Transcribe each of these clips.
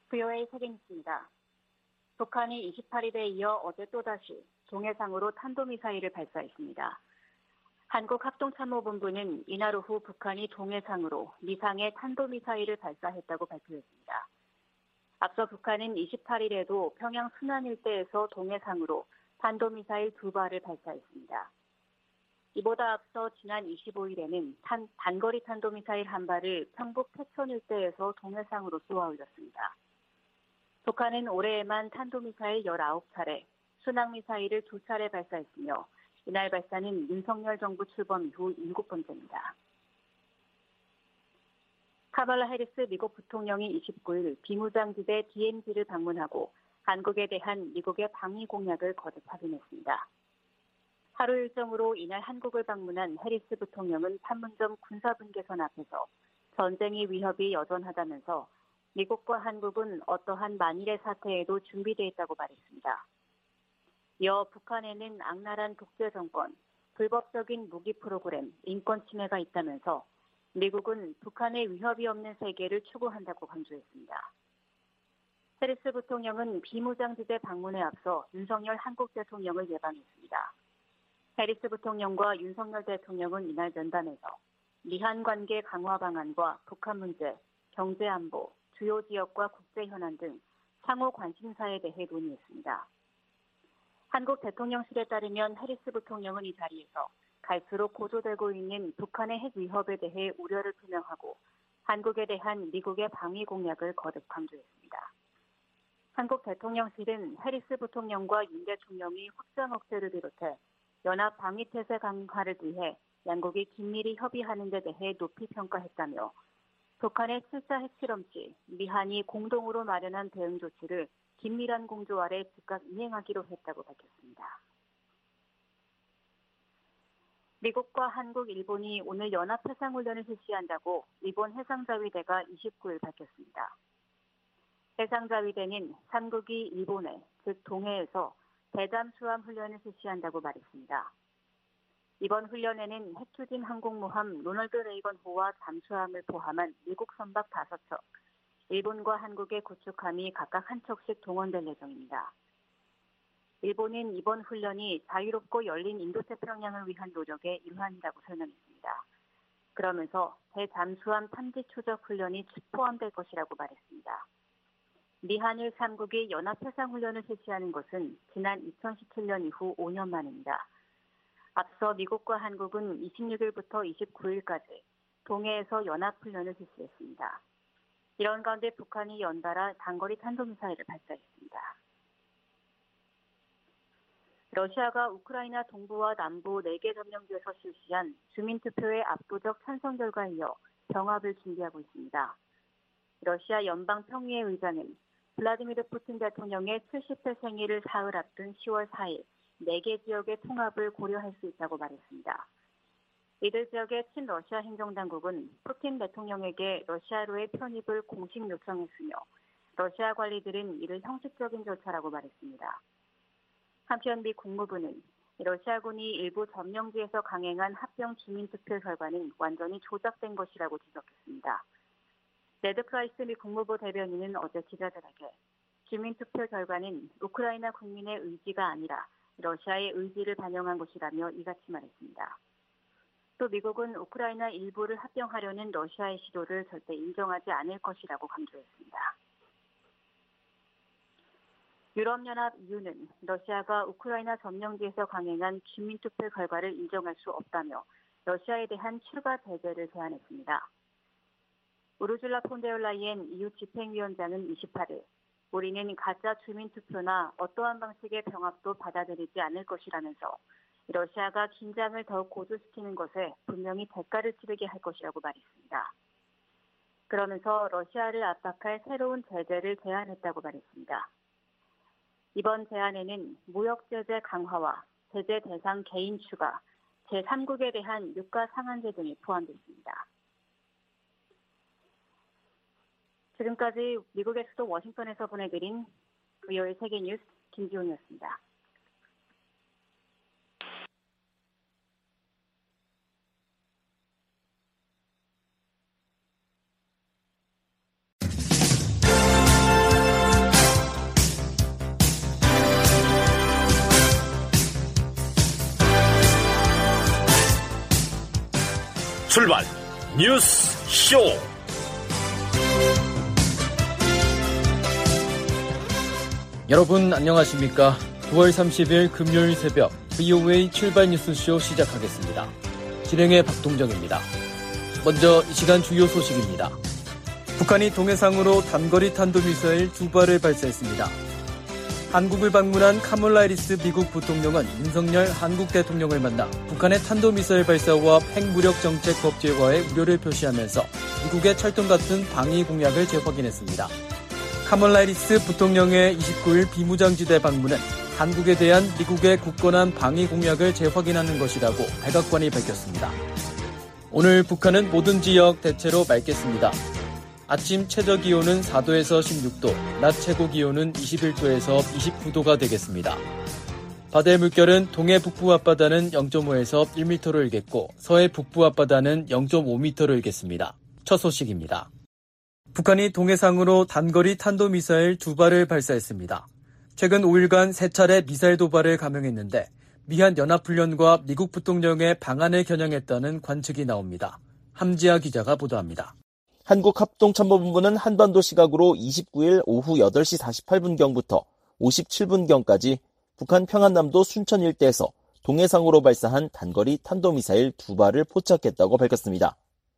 VOA 세계뉴스입니다. 북한이 28일에 이어 어제 또다시 동해상으로 탄도미사일을 발사했습니다. 한국합동참모본부는 이날 오후 북한이 동해상으로 미상의 탄도미사일을 발사했다고 발표했습니다. 앞서 북한은 28일에도 평양 순안 일대에서 동해상으로 탄도미사일 2발을 발사했습니다. 이보다 앞서 지난 25일에는 단거리 탄도미사일 1발을 평북 태천 일대에서 동해상으로 쏘아 올렸습니다. 북한은 올해에만 탄도미사일 19차례, 순항미사일을 2차례 발사했으며 이날 발사는 윤석열 정부 출범 이후 7번째입니다. 카말라 해리스 미국 부통령이 29일 비무장지대 DMZ를 방문하고 한국에 대한 미국의 방위 공약을 거듭 확인했습니다. 하루 일정으로 이날 한국을 방문한 해리스 부통령은 판문점 군사분계선 앞에서 전쟁의 위협이 여전하다면서 미국과 한국은 어떠한 만일의 사태에도 준비되어 있다고 말했습니다. 이어 북한에는 악랄한 독재정권, 불법적인 무기 프로그램, 인권 침해가 있다면서 미국은 북한의 위협이 없는 세계를 추구한다고 강조했습니다. 해리스 부통령은 비무장지대 방문에 앞서 윤석열 한국 대통령을 예방했습니다. 해리스 부통령과 윤석열 대통령은 이날 면담에서 미한 관계 강화 방안과 북한 문제, 경제 안보, 주요 지역과 국제 현안 등 상호 관심사에 대해 논의했습니다. 한국 대통령실에 따르면 해리스 부통령은 이 자리에서 갈수록 고조되고 있는 북한의 핵 위협에 대해 우려를 표명하고 한국에 대한 미국의 방위 공약을 거듭 강조했습니다. 한국 대통령실은 해리스 부통령과 윤 대통령이 확장 억제를 비롯해 연합 방위태세 강화를 위해 양국이 긴밀히 협의하는 데 대해 높이 평가했다며 북한의 7차 핵실험시, 미한이 공동으로 마련한 대응 조치를 긴밀한 공조 아래 즉각 이행하기로 했다고 밝혔습니다. 미국과 한국, 일본이 오늘 연합해상훈련을 실시한다고 일본 해상자위대가 29일 밝혔습니다. 해상자위대는 3국이 일본해, 즉 동해에서 대잠수함 훈련을 실시한다고 말했습니다. 이번 훈련에는 핵추진 항공모함 로널드 레이건호와 잠수함을 포함한 미국 선박 5척, 일본과 한국의 구축함이 각각 한 척씩 동원될 예정입니다. 일본은 이번 훈련이 자유롭고 열린 인도태평양을 위한 노력의 일환이라고 설명했습니다. 그러면서 대잠수함 탐지 추적 훈련이 포함될 것이라고 말했습니다. 미한일 3국이 연합해상훈련을 실시하는 것은 지난 2017년 이후 5년 만입니다. 앞서 미국과 한국은 26일부터 29일까지 동해에서 연합훈련을 실시했습니다. 이런 가운데 북한이 연달아 단거리 탄도미사일을 발사했습니다. 러시아가 우크라이나 동부와 남부 4개 점령지에서 실시한 주민투표의 압도적 찬성 결과에 이어 병합을 준비하고 있습니다. 러시아 연방평의회 의장은 블라디미르 푸틴 대통령의 70세 생일을 사흘 앞둔 10월 4일 4개 지역의 통합을 고려할 수 있다고 말했습니다. 이들 지역의 친러시아 행정당국은 푸틴 대통령에게 러시아로의 편입을 공식 요청했으며 러시아 관리들은 이를 형식적인 절차라고 말했습니다. 한편 미 국무부는 러시아군이 일부 점령지에서 강행한 합병 주민투표 결과는 완전히 조작된 것이라고 지적했습니다. 네드 프라이스 미 국무부 대변인은 어제 기자들에게 주민투표 결과는 우크라이나 국민의 의지가 아니라 러시아의 의지를 반영한 것이라며 이같이 말했습니다. 또 미국은 우크라이나 일부를 합병하려는 러시아의 시도를 절대 인정하지 않을 것이라고 강조했습니다. 유럽연합 EU는 러시아가 우크라이나 점령지에서 강행한 주민투표 결과를 인정할 수 없다며 러시아에 대한 추가 제재를 제안했습니다. 우르줄라 폰데얼라이엔 EU 집행위원장은 28일 우리는 가짜 주민투표나 어떠한 방식의 병합도 받아들이지 않을 것이라면서 러시아가 긴장을 더욱 고조시키는 것에 분명히 대가를 치르게 할 것이라고 말했습니다. 그러면서 러시아를 압박할 새로운 제재를 제안했다고 말했습니다. 이번 제안에는 무역 제재 강화와 제재 대상 개인 추가, 제3국에 대한 유가 상한제 등이 포함되어 있습니다. 지금까지 미국의 수도 워싱턴에서 보내드린 VOA 세계뉴스 김지훈이었습니다. 출발 뉴스 쇼. 여러분 안녕하십니까? 9월 30일 금요일 새벽 VOA 출발 뉴스쇼 시작하겠습니다. 진행의 박동정입니다. 먼저 이 시간 주요 소식입니다. 북한이 동해상으로 단거리 탄도미사일 2발을 발사했습니다. 한국을 방문한 카멀라 해리스 미국 부통령은 윤석열 한국 대통령을 만나 북한의 탄도미사일 발사와 핵무력 정책 법제화에 우려를 표시하면서 미국의 철통 같은 방위 공약을 재확인했습니다. 카멀라 해리스 부통령의 29일 비무장지대 방문은 한국에 대한 미국의 굳건한 방위 공약을 재확인하는 것이라고 백악관이 밝혔습니다. 오늘 북한은 모든 지역 대체로 맑겠습니다. 아침 최저기온은 4도에서 16도, 낮 최고기온은 21도에서 29도가 되겠습니다. 바다의 물결은 동해 북부 앞바다는 0.5에서 1m로 일겠고 서해 북부 앞바다는 0.5m로 일겠습니다. 첫 소식입니다. 북한이 동해상으로 단거리 탄도미사일 2발을 발사했습니다. 최근 5일간 3차례 미사일 도발을 감행했는데 미한 연합훈련과 미국 부통령의 방안을 겨냥했다는 관측이 나옵니다. 함지아 기자가 보도합니다. 한국합동참모본부는 한반도 시각으로 29일 오후 8시 48분경부터 57분경까지 북한 평안남도 순천 일대에서 동해상으로 발사한 단거리 탄도미사일 2발을 포착했다고 밝혔습니다.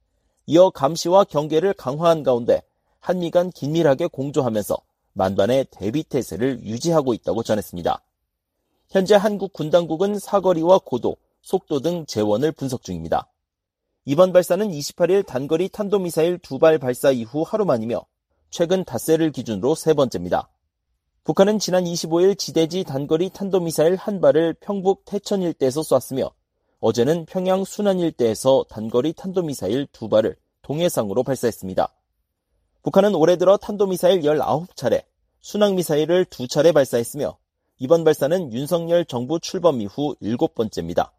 이어 감시와 경계를 강화한 가운데 한미 간 긴밀하게 공조하면서 만반의 대비태세를 유지하고 있다고 전했습니다. 현재 한국 군 당국은 사거리와 고도, 속도 등 재원을 분석 중입니다. 이번 발사는 28일 단거리 탄도미사일 2발 발사 이후 하루 만이며 최근 닷새를 기준으로 세 번째입니다. 북한은 지난 25일 지대지 단거리 탄도미사일 1발을 평북 태천 일대에서 쐈으며 어제는 평양 순안 일대에서 단거리 탄도미사일 2발을 동해상으로 발사했습니다. 북한은 올해 들어 탄도미사일 19차례, 순항미사일을 2차례 발사했으며 이번 발사는 윤석열 정부 출범 이후 7번째입니다.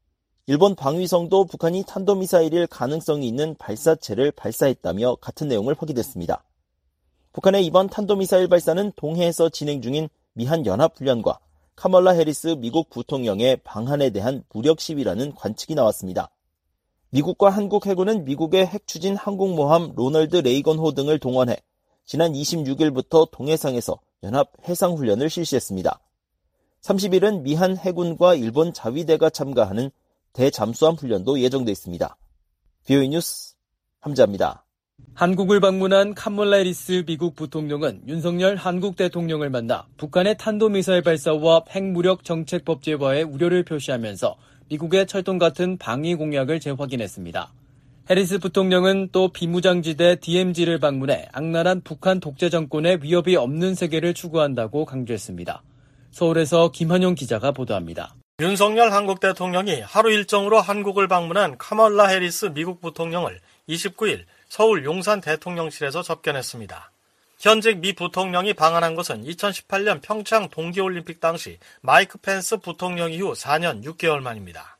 일본 방위성도 북한이 탄도미사일일 가능성이 있는 발사체를 발사했다며 같은 내용을 확인했습니다. 북한의 이번 탄도미사일 발사는 동해에서 진행 중인 미한 연합훈련과 카멀라 해리스 미국 부통령의 방한에 대한 무력 시위라는 관측이 나왔습니다. 미국과 한국 해군은 미국의 핵추진 항공모함 로널드 레이건호 등을 동원해 지난 26일부터 동해상에서 연합 해상훈련을 실시했습니다. 30일은 미한 해군과 일본 자위대가 참가하는 대잠수함 훈련도 예정돼 있습니다. VOA 뉴스 함지아입니다. 한국을 방문한 카멀라 해리스 미국 부통령은 윤석열 한국 대통령을 만나 북한의 탄도미사일 발사와 핵무력 정책 법제화에 우려를 표시하면서 미국의 철통 같은 방위 공약을 재확인했습니다. 해리스 부통령은 또 비무장지대 DMZ를 방문해 악랄한 북한 독재 정권의 위협이 없는 세계를 추구한다고 강조했습니다. 서울에서 김한용 기자가 보도합니다. 윤석열 한국 대통령이 하루 일정으로 한국을 방문한 카멀라 해리스 미국 부통령을 29일 서울 용산 대통령실에서 접견했습니다. 현직 미 부통령이 방한한 것은 2018년 평창 동계올림픽 당시 마이크 펜스 부통령 이후 4년 6개월 만입니다.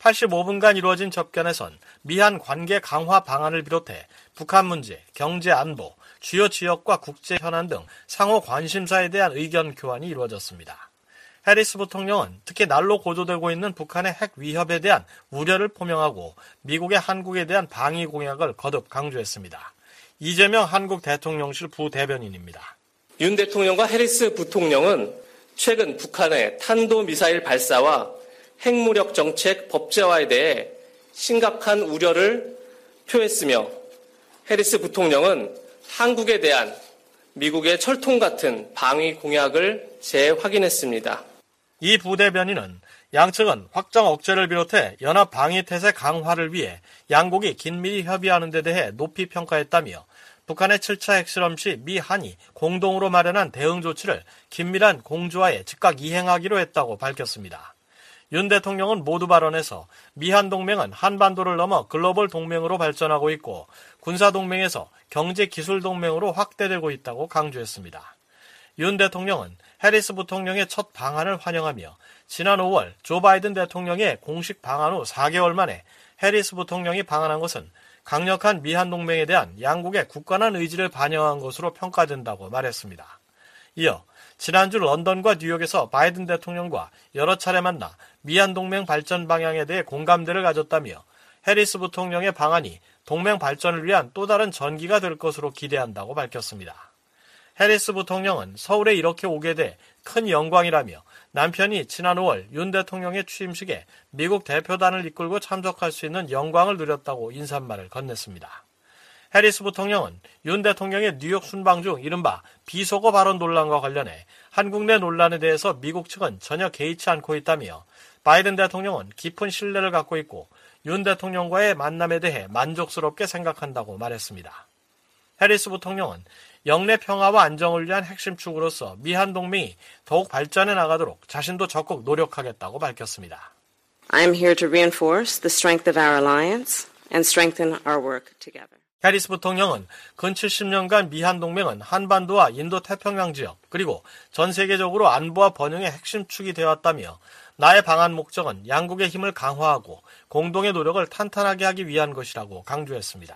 85분간 이루어진 접견에선 미한 관계 강화 방안을 비롯해 북한 문제, 경제 안보, 주요 지역과 국제 현안 등 상호 관심사에 대한 의견 교환이 이루어졌습니다. 해리스 부통령은 특히 날로 고조되고 있는 북한의 핵 위협에 대한 우려를 표명하고 미국의 한국에 대한 방위 공약을 거듭 강조했습니다. 이재명 한국 대통령실 부대변인입니다. 윤 대통령과 해리스 부통령은 최근 북한의 탄도미사일 발사와 핵무력 정책 법제화에 대해 심각한 우려를 표했으며 해리스 부통령은 한국에 대한 미국의 철통 같은 방위 공약을 재확인했습니다. 이 부대변인은 양측은 확장 억제를 비롯해 연합 방위 태세 강화를 위해 양국이 긴밀히 협의하는 데 대해 높이 평가했다며 북한의 7차 핵실험 시 미, 한이 공동으로 마련한 대응 조치를 긴밀한 공조하에 즉각 이행하기로 했다고 밝혔습니다. 윤 대통령은 모두 발언에서 미한 동맹은 한반도를 넘어 글로벌 동맹으로 발전하고 있고 군사동맹에서 경제기술동맹으로 확대되고 있다고 강조했습니다. 윤 대통령은 해리스 부통령의 첫 방한을 환영하며 지난 5월 조 바이든 대통령의 공식 방한 후 4개월 만에 해리스 부통령이 방한한 것은 강력한 미한 동맹에 대한 양국의 굳건한 의지를 반영한 것으로 평가된다고 말했습니다. 이어 지난주 런던과 뉴욕에서 바이든 대통령과 여러 차례 만나 미한 동맹 발전 방향에 대해 공감대를 가졌다며 해리스 부통령의 방안이 동맹 발전을 위한 또 다른 전기가 될 것으로 기대한다고 밝혔습니다. 해리스 부통령은 서울에 이렇게 오게 돼 큰 영광이라며 남편이 지난 5월 윤 대통령의 취임식에 미국 대표단을 이끌고 참석할 수 있는 영광을 누렸다고 인사말을 건넸습니다. 해리스 부통령은 윤 대통령의 뉴욕 순방 중 이른바 비속어 발언 논란과 관련해 한국 내 논란에 대해서 미국 측은 전혀 개의치 않고 있다며 바이든 대통령은 깊은 신뢰를 갖고 있고 윤 대통령과의 만남에 대해 만족스럽게 생각한다고 말했습니다. 해리스 부통령은 영내 평화와 안정을 위한 핵심 축으로서 미한 동맹이 더욱 발전해 나가도록 자신도 적극 노력하겠다고 밝혔습니다. I am here to reinforce the strength of our alliance and strengthen our work together. 해리스 부통령은 근 70년간 미한 동맹은 한반도와 인도 태평양 지역 그리고 전 세계적으로 안보와 번영의 핵심 축이 되었다며 나의 방한 목적은 양국의 힘을 강화하고 공동의 노력을 탄탄하게 하기 위한 것이라고 강조했습니다.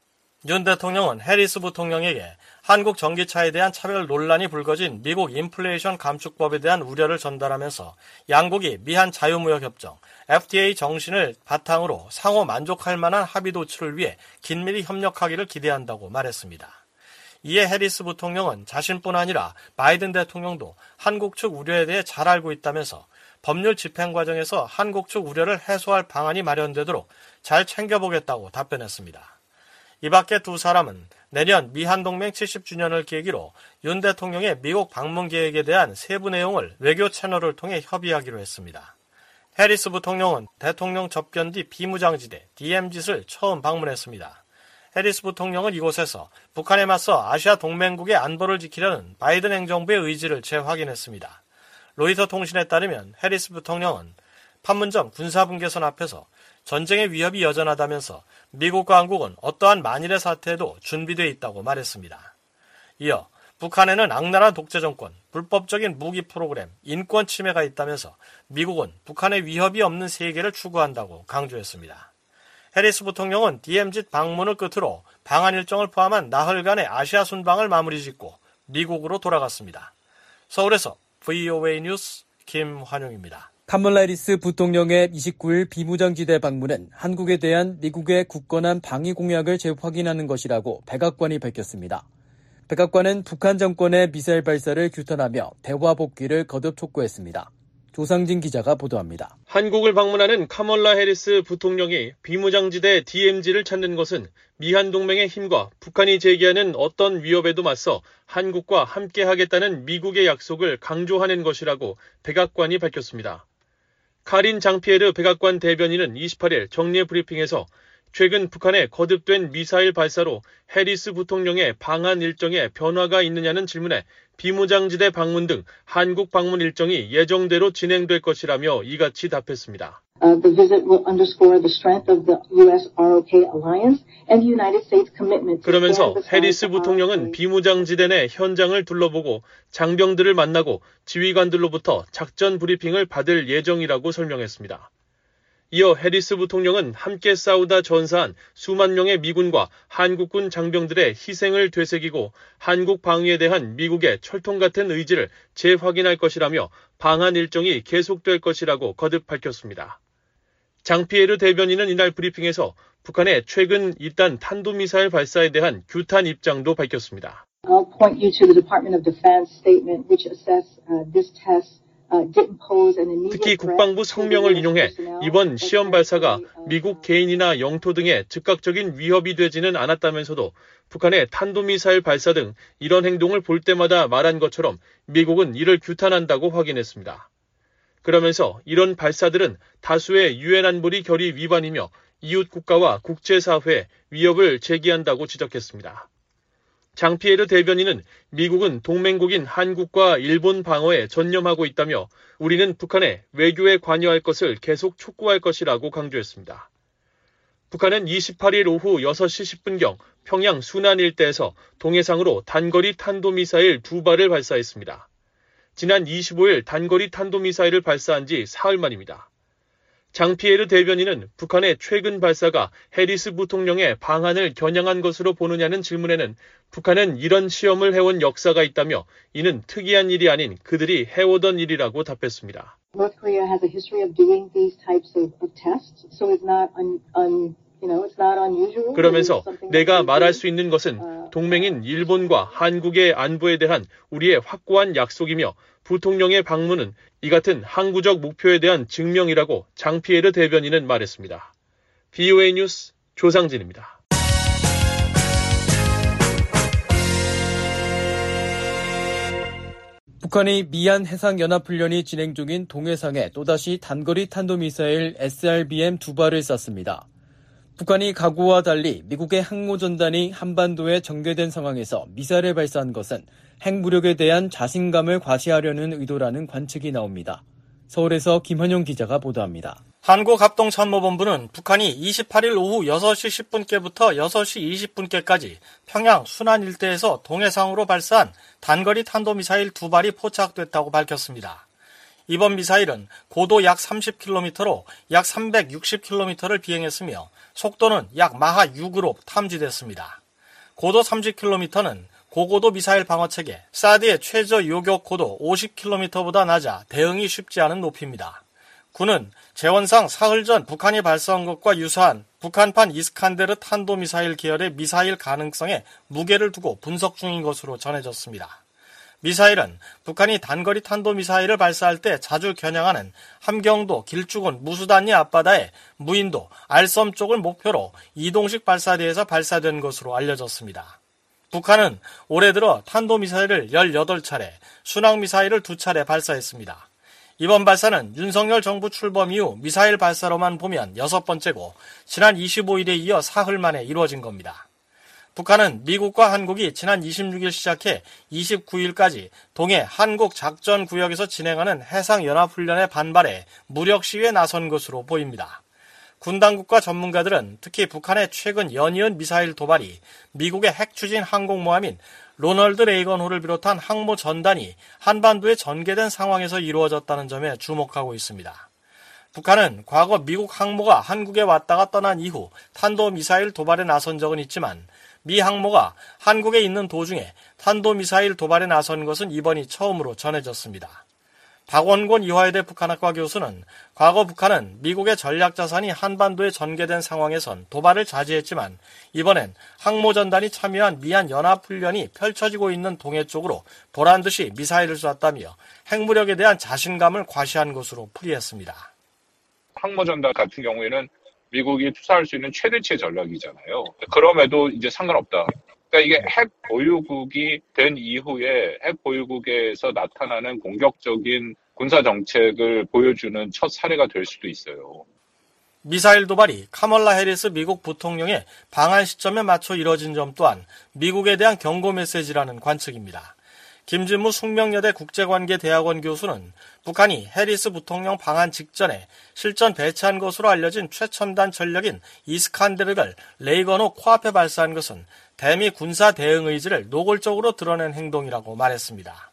윤 대통령은 해리스 부통령에게 한국 전기차에 대한 차별 논란이 불거진 미국 인플레이션 감축법에 대한 우려를 전달하면서 양국이 미한 자유무역협정 FTA 정신을 바탕으로 상호 만족할 만한 합의 도출을 위해 긴밀히 협력하기를 기대한다고 말했습니다. 이에 해리스 부통령은 자신뿐 아니라 바이든 대통령도 한국 측 우려에 대해 잘 알고 있다면서 법률 집행 과정에서 한국 측 우려를 해소할 방안이 마련되도록 잘 챙겨보겠다고 답변했습니다. 이 밖에 두 사람은 내년 미한동맹 70주년을 계기로 윤 대통령의 미국 방문 계획에 대한 세부 내용을 외교 채널을 통해 협의하기로 했습니다. 해리스 부통령은 대통령 접견 뒤 비무장지대 DMZ를 처음 방문했습니다. 해리스 부통령은 이곳에서 북한에 맞서 아시아 동맹국의 안보를 지키려는 바이든 행정부의 의지를 재확인했습니다. 로이터 통신에 따르면 해리스 부통령은 판문점 군사분계선 앞에서 전쟁의 위협이 여전하다면서 미국과 한국은 어떠한 만일의 사태에도 준비되어 있다고 말했습니다. 이어 북한에는 악랄한 독재 정권, 불법적인 무기 프로그램, 인권 침해가 있다면서 미국은 북한의 위협이 없는 세계를 추구한다고 강조했습니다. 해리스 부통령은 DMZ 방문을 끝으로 방한 일정을 포함한 나흘간의 아시아 순방을 마무리 짓고 미국으로 돌아갔습니다. 서울에서 VOA 뉴스 김환용입니다. 카멀라 해리스 부통령의 29일 비무장지대 방문은 한국에 대한 미국의 굳건한 방위 공약을 재확인하는 것이라고 백악관이 밝혔습니다. 백악관은 북한 정권의 미사일 발사를 규탄하며 대화 복귀를 거듭 촉구했습니다. 조상진 기자가 보도합니다. 한국을 방문하는 카멀라 해리스 부통령이 비무장지대 DMZ를 찾는 것은 미한동맹의 힘과 북한이 제기하는 어떤 위협에도 맞서 한국과 함께하겠다는 미국의 약속을 강조하는 것이라고 백악관이 밝혔습니다. 카린 장피에르 백악관 대변인은 28일 정례 브리핑에서 최근 북한의 거듭된 미사일 발사로 해리스 부통령의 방한 일정에 변화가 있느냐는 질문에 비무장지대 방문 등 한국 방문 일정이 예정대로 진행될 것이라며 이같이 답했습니다. The visit will underscore the strength of the U.S.-ROK alliance and the United States commitment. 그러면서 해리스 부통령은 비무장지대 내 현장을 둘러보고 장병들을 만나고 지휘관들로부터 작전 브리핑을 받을 예정이라고 설명했습니다. 이어 해리스 부통령은 함께 싸우다 전사한 수만 명의 미군과 한국군 장병들의 희생을 되새기고 한국 방위에 대한 미국의 철통 같은 의지를 재확인할 것이라며 방한 일정이 계속될 것이라고 거듭 밝혔습니다. 장피에르 대변인은 이날 브리핑에서 북한의 최근 잇단 탄도미사일 발사에 대한 규탄 입장도 밝혔습니다. I'll point you to the Department of Defense statement which assess this test. 특히 국방부 성명을 인용해 이번 시험 발사가 미국 개인이나 영토 등의 즉각적인 위협이 되지는 않았다면서도 북한의 탄도미사일 발사 등 이런 행동을 볼 때마다 말한 것처럼 미국은 이를 규탄한다고 확인했습니다. 그러면서 이런 발사들은 다수의 유엔 안보리 결의 위반이며 이웃 국가와 국제사회에 위협을 제기한다고 지적했습니다. 장피에르 대변인은 미국은 동맹국인 한국과 일본 방어에 전념하고 있다며 우리는 북한의 외교에 관여할 것을 계속 촉구할 것이라고 강조했습니다. 북한은 28일 오후 6시 10분경 평양 순안 일대에서 동해상으로 단거리 탄도미사일 2발을 발사했습니다. 지난 25일 단거리 탄도미사일을 발사한 지 사흘 만입니다. 장피에르 대변인은 북한의 최근 발사가 해리스 부통령의 방한을 겨냥한 것으로 보느냐는 질문에는 북한은 이런 시험을 해온 역사가 있다며 이는 특이한 일이 아닌 그들이 해오던 일이라고 답했습니다. North Korea has a history of doing these types of tests, so it's not unusual. 그러면서 내가 말할 수 있는 것은 동맹인 일본과 한국의 안보에 대한 우리의 확고한 약속이며 부통령의 방문은 이 같은 항구적 목표에 대한 증명이라고 장피에르 대변인은 말했습니다. BOA 뉴스 조상진입니다. 북한이 미얀 해상연합훈련이 진행 중인 동해상에 또다시 단거리 탄도미사일 SRBM 2발을 쐈습니다. 북한이 과거와 달리 미국의 항모전단이 한반도에 전개된 상황에서 미사일을 발사한 것은 핵무력에 대한 자신감을 과시하려는 의도라는 관측이 나옵니다. 서울에서 김환용 기자가 보도합니다. 한국합동참모본부는 북한이 28일 오후 6시 10분께부터 6시 20분께까지 평양 순안 일대에서 동해상으로 발사한 단거리 탄도미사일 2발이 포착됐다고 밝혔습니다. 이번 미사일은 고도 약 30km로 약 360km를 비행했으며 속도는 약 마하 6으로 탐지됐습니다. 고도 30km는 고고도 미사일 방어체계 사드의 최저 요격 고도 50km보다 낮아 대응이 쉽지 않은 높이입니다. 군은 재원상 사흘 전 북한이 발사한 것과 유사한 북한판 이스칸데르 탄도미사일 계열의 미사일 가능성에 무게를 두고 분석 중인 것으로 전해졌습니다. 미사일은 북한이 단거리 탄도미사일을 발사할 때 자주 겨냥하는 함경도 길쭉은 무수단리 앞바다의 무인도 알섬 쪽을 목표로 이동식 발사대에서 발사된 것으로 알려졌습니다. 북한은 올해 들어 탄도미사일을 18차례, 순항미사일을 2차례 발사했습니다. 이번 발사는 윤석열 정부 출범 이후 미사일 발사로만 보면 6번째고 지난 25일에 이어 사흘 만에 이루어진 겁니다. 북한은 미국과 한국이 지난 26일 시작해 29일까지 동해 한국 작전구역에서 진행하는 해상연합훈련에 반발해 무력 시위에 나선 것으로 보입니다. 군 당국과 전문가들은 특히 북한의 최근 연이은 미사일 도발이 미국의 핵추진 항공모함인 로널드 레이건호를 비롯한 항모 전단이 한반도에 전개된 상황에서 이루어졌다는 점에 주목하고 있습니다. 북한은 과거 미국 항모가 한국에 왔다가 떠난 이후 탄도미사일 도발에 나선 적은 있지만 미 항모가 한국에 있는 도중에 탄도미사일 도발에 나선 것은 이번이 처음으로 전해졌습니다. 박원곤 이화여대 북한학과 교수는 과거 북한은 미국의 전략자산이 한반도에 전개된 상황에선 도발을 자제했지만 이번엔 항모전단이 참여한 미얀 연합훈련이 펼쳐지고 있는 동해 쪽으로 보란듯이 미사일을 쐈다며 핵무력에 대한 자신감을 과시한 것으로 풀이했습니다. 항모전단 같은 경우에는 미국이 투사할 수 있는 최대치의 전략이잖아요. 그럼에도 이제 상관없다. 그러니까 이게 핵 보유국이 된 이후에 핵 보유국에서 나타나는 공격적인 군사 정책을 보여주는 첫 사례가 될 수도 있어요. 미사일 도발이 카멀라 해리스 미국 부통령의 방한 시점에 맞춰 이뤄진 점 또한 미국에 대한 경고 메시지라는 관측입니다. 김진무 숙명여대 국제관계대학원 교수는 북한이 해리스 부통령 방한 직전에 실전 배치한 것으로 알려진 최첨단 전력인 이스칸데르를 레이건호 코앞에 발사한 것은 대미 군사 대응 의지를 노골적으로 드러낸 행동이라고 말했습니다.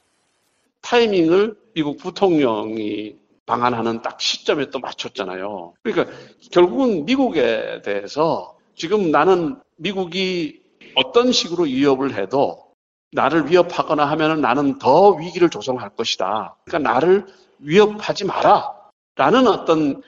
타이밍을 미국 부통령이 방한하는 딱 시점에 또 맞췄잖아요. 그러니까 결국은 미국에 대해서 지금 나는 미국이 어떤 식으로 위협을 해도 나를 위협하거나 하면 나는 더 위기를 조성할 것이다. 그러니까 나를 위협하지 마라. 라는 어떤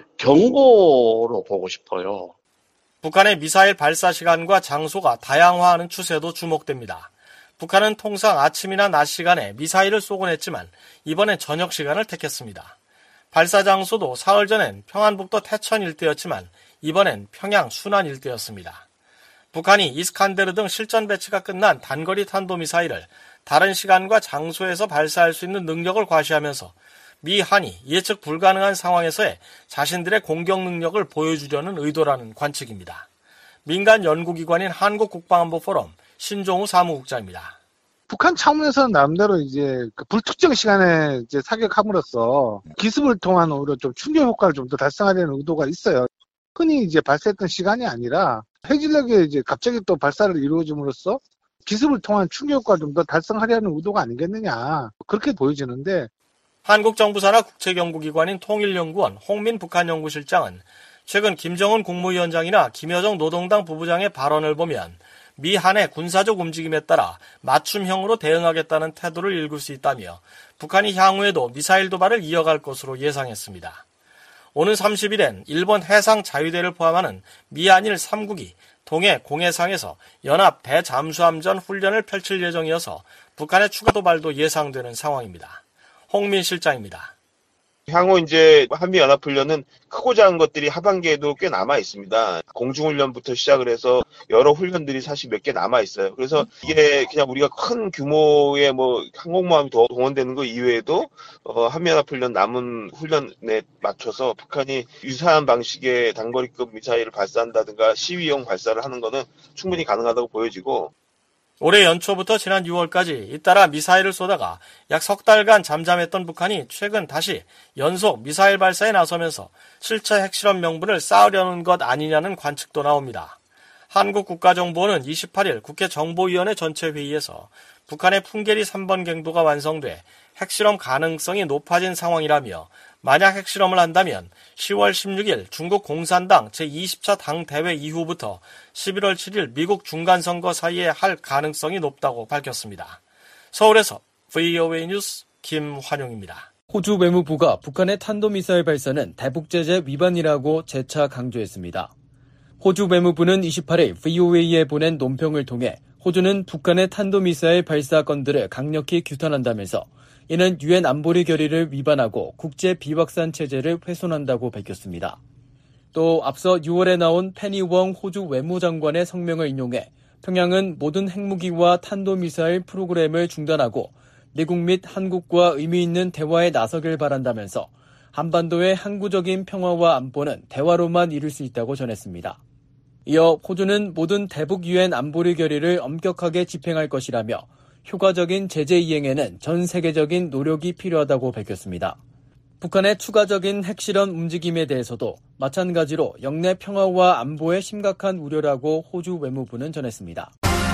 경고로 보고 싶어요. 북한의 미사일 발사 시간과 장소가 다양화하는 추세도 주목됩니다. 북한은 통상 아침이나 낮 시간에 미사일을 쏘곤 했지만 이번엔 저녁 시간을 택했습니다. 발사 장소도 사흘 전엔 평안북도 태천 일대였지만 이번엔 평양 순안 일대였습니다. 북한이 이스칸데르 등 실전 배치가 끝난 단거리 탄도미사일을 다른 시간과 장소에서 발사할 수 있는 능력을 과시하면서 미, 한이 예측 불가능한 상황에서의 자신들의 공격 능력을 보여주려는 의도라는 관측입니다. 민간 연구기관인 한국국방안보포럼 신종우 사무국장입니다. 북한 차원에서는 나름대로 이제 그 불특정 시간에 이제 사격함으로써 기습을 통한 오히려 좀 충격 효과를 좀 더 달성하려는 의도가 있어요. 흔히 이제 발사했던 시간이 아니라 핵진력에 이제 갑자기 또 발사를 이루어짐으로써 기습을 통한 충격 효과를 좀 더 달성하려는 의도가 아니겠느냐 그렇게 보여지는데. 한국 정부 산하 국제연구기관인 통일연구원 홍민 북한연구실장은 최근 김정은 국무위원장이나 김여정 노동당 부부장의 발언을 보면 미 한의 군사적 움직임에 따라 맞춤형으로 대응하겠다는 태도를 읽을 수 있다며 북한이 향후에도 미사일 도발을 이어갈 것으로 예상했습니다. 오는 30일엔 일본 해상 자위대를 포함하는 미한일 3국이 동해 공해상에서 연합 대잠수함전 훈련을 펼칠 예정이어서 북한의 추가 도발도 예상되는 상황입니다. 홍민 실장입니다. 향후 이제 한미연합훈련은 크고 작은 것들이 하반기에도 꽤 남아 있습니다. 공중훈련부터 시작을 해서 여러 훈련들이 사실 몇 개 남아 있어요. 그래서 이게 그냥 우리가 큰 규모의 항공모함이 더 동원되는 거 이외에도 한미연합훈련 남은 훈련에 맞춰서 북한이 유사한 방식의 단거리급 미사일을 발사한다든가 시위용 발사를 하는 거는 충분히 가능하다고 보여지고, 올해 연초부터 지난 6월까지 잇따라 미사일을 쏘다가 약 석 달간 잠잠했던 북한이 최근 다시 연속 미사일 발사에 나서면서 실제 핵실험 명분을 쌓으려는 것 아니냐는 관측도 나옵니다. 한국국가정보원은 28일 국회 정보위원회 전체 회의에서 북한의 풍계리 3번 갱도가 완성돼 핵실험 가능성이 높아진 상황이라며 만약 핵실험을 한다면 10월 16일 중국 공산당 제20차 당대회 이후부터 11월 7일 미국 중간선거 사이에 할 가능성이 높다고 밝혔습니다. 서울에서 VOA 뉴스 김환용입니다. 호주 외무부가 북한의 탄도미사일 발사는 대북제재 위반이라고 재차 강조했습니다. 호주 외무부는 28일 VOA에 보낸 논평을 통해 호주는 북한의 탄도미사일 발사 건들을 강력히 규탄한다면서 이는 유엔 안보리 결의를 위반하고 국제 비확산 체제를 훼손한다고 밝혔습니다. 또 앞서 6월에 나온 페니 웡 호주 외무장관의 성명을 인용해 평양은 모든 핵무기와 탄도미사일 프로그램을 중단하고 미국 및 한국과 의미 있는 대화에 나서길 바란다면서 한반도의 항구적인 평화와 안보는 대화로만 이룰 수 있다고 전했습니다. 이어 호주는 모든 대북 유엔 안보리 결의를 엄격하게 집행할 것이라며 효과적인 제재 이행에는 전 세계적인 노력이 필요하다고 밝혔습니다. 북한의 추가적인 핵실험 움직임에 대해서도 마찬가지로 영내 평화와 안보에 심각한 우려라고 호주 외무부는 전했습니다.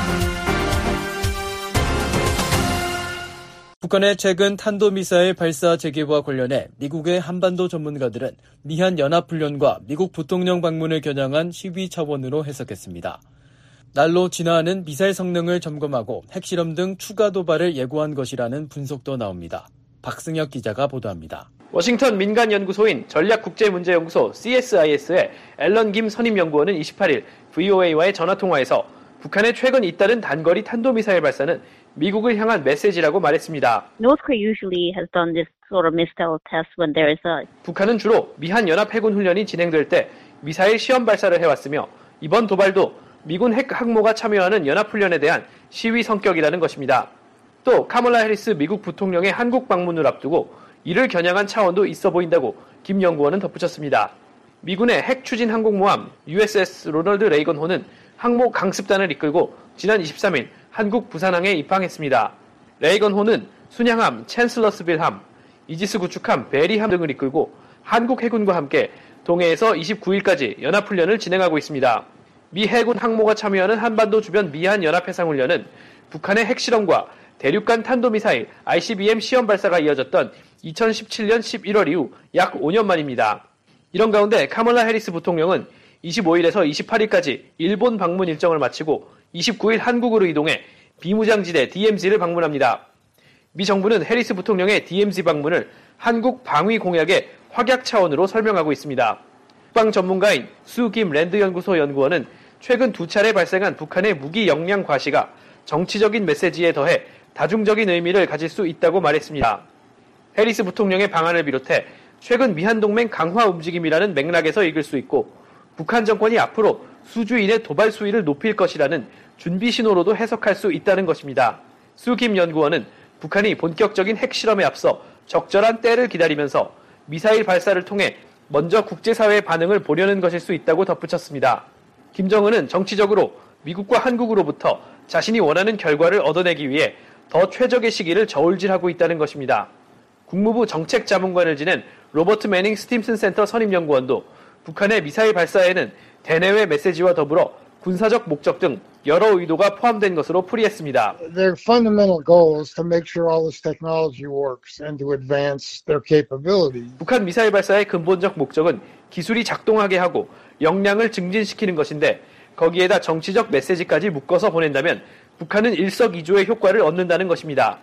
북한의 최근 탄도미사일 발사 재개와 관련해 미국의 한반도 전문가들은 미한 연합훈련과 미국 부통령 방문을 겨냥한 시위 차원으로 해석했습니다. 날로 진화하는 미사일 성능을 점검하고 핵실험 등 추가 도발을 예고한 것이라는 분석도 나옵니다. 박승혁 기자가 보도합니다. 워싱턴 민간연구소인 전략국제문제연구소 CSIS의 앨런 김 선임연구원은 28일 VOA와의 전화통화에서 북한의 최근 잇따른 단거리 탄도미사일 발사는 미국을 향한 메시지라고 말했습니다. North Korea usually has done this sort of missile test when there is a... 북한은 주로 미한 연합해군 훈련이 진행될 때 미사일 시험 발사를 해왔으며 이번 도발도 미군 핵 항모가 참여하는 연합훈련에 대한 시위 성격이라는 것입니다. 또 카멀라 해리스 미국 부통령의 한국 방문을 앞두고 이를 겨냥한 차원도 있어 보인다고 김 연구원은 덧붙였습니다. 미군의 핵 추진 항공모함 USS 로널드 레이건 호는 항모 강습단을 이끌고 지난 23일 한국 부산항에 입항했습니다. 레이건 호는 순양함 챈슬러스빌함, 이지스 구축함 베리함 등을 이끌고 한국 해군과 함께 동해에서 29일까지 연합훈련을 진행하고 있습니다. 미 해군 항모가 참여하는 한반도 주변 미한 연합해상훈련은 북한의 핵실험과 대륙간 탄도미사일 ICBM 시험 발사가 이어졌던 2017년 11월 이후 약 5년 만입니다. 이런 가운데 카멀라 해리스 부통령은 25일에서 28일까지 일본 방문 일정을 마치고 29일 한국으로 이동해 비무장지대 DMZ를 방문합니다. 미 정부는 해리스 부통령의 DMZ 방문을 한국 방위 공약의 확약 차원으로 설명하고 있습니다. 국방 전문가인 수김 랜드연구소 연구원은 최근 두 차례 발생한 북한의 무기 역량 과시가 정치적인 메시지에 더해 다중적인 의미를 가질 수 있다고 말했습니다. 해리스 부통령의 방안을 비롯해 최근 미한동맹 강화 움직임이라는 맥락에서 읽을 수 있고 북한 정권이 앞으로 수주인의 도발 수위를 높일 것이라는 준비 신호로도 해석할 수 있다는 것입니다. 수김 연구원은 북한이 본격적인 핵실험에 앞서 적절한 때를 기다리면서 미사일 발사를 통해 먼저 국제사회의 반응을 보려는 것일 수 있다고 덧붙였습니다. 김정은은 정치적으로 미국과 한국으로부터 자신이 원하는 결과를 얻어내기 위해 더 최적의 시기를 저울질하고 있다는 것입니다. 국무부 정책자문관을 지낸 로버트 매닝 스팀슨 센터 선임연구원도 북한의 미사일 발사에는 대내외 메시지와 더불어 군사적 목적 등 여러 의도가 포함된 것으로 풀이했습니다. Their fundamental goal is to make sure all this technology works and to advance their capability. 북한 미사일 발사의 근본적 목적은 기술이 작동하게 하고 역량을 증진시키는 것인데 거기에다 정치적 메시지까지 묶어서 보낸다면 북한은 일석이조의 효과를 얻는다는 것입니다.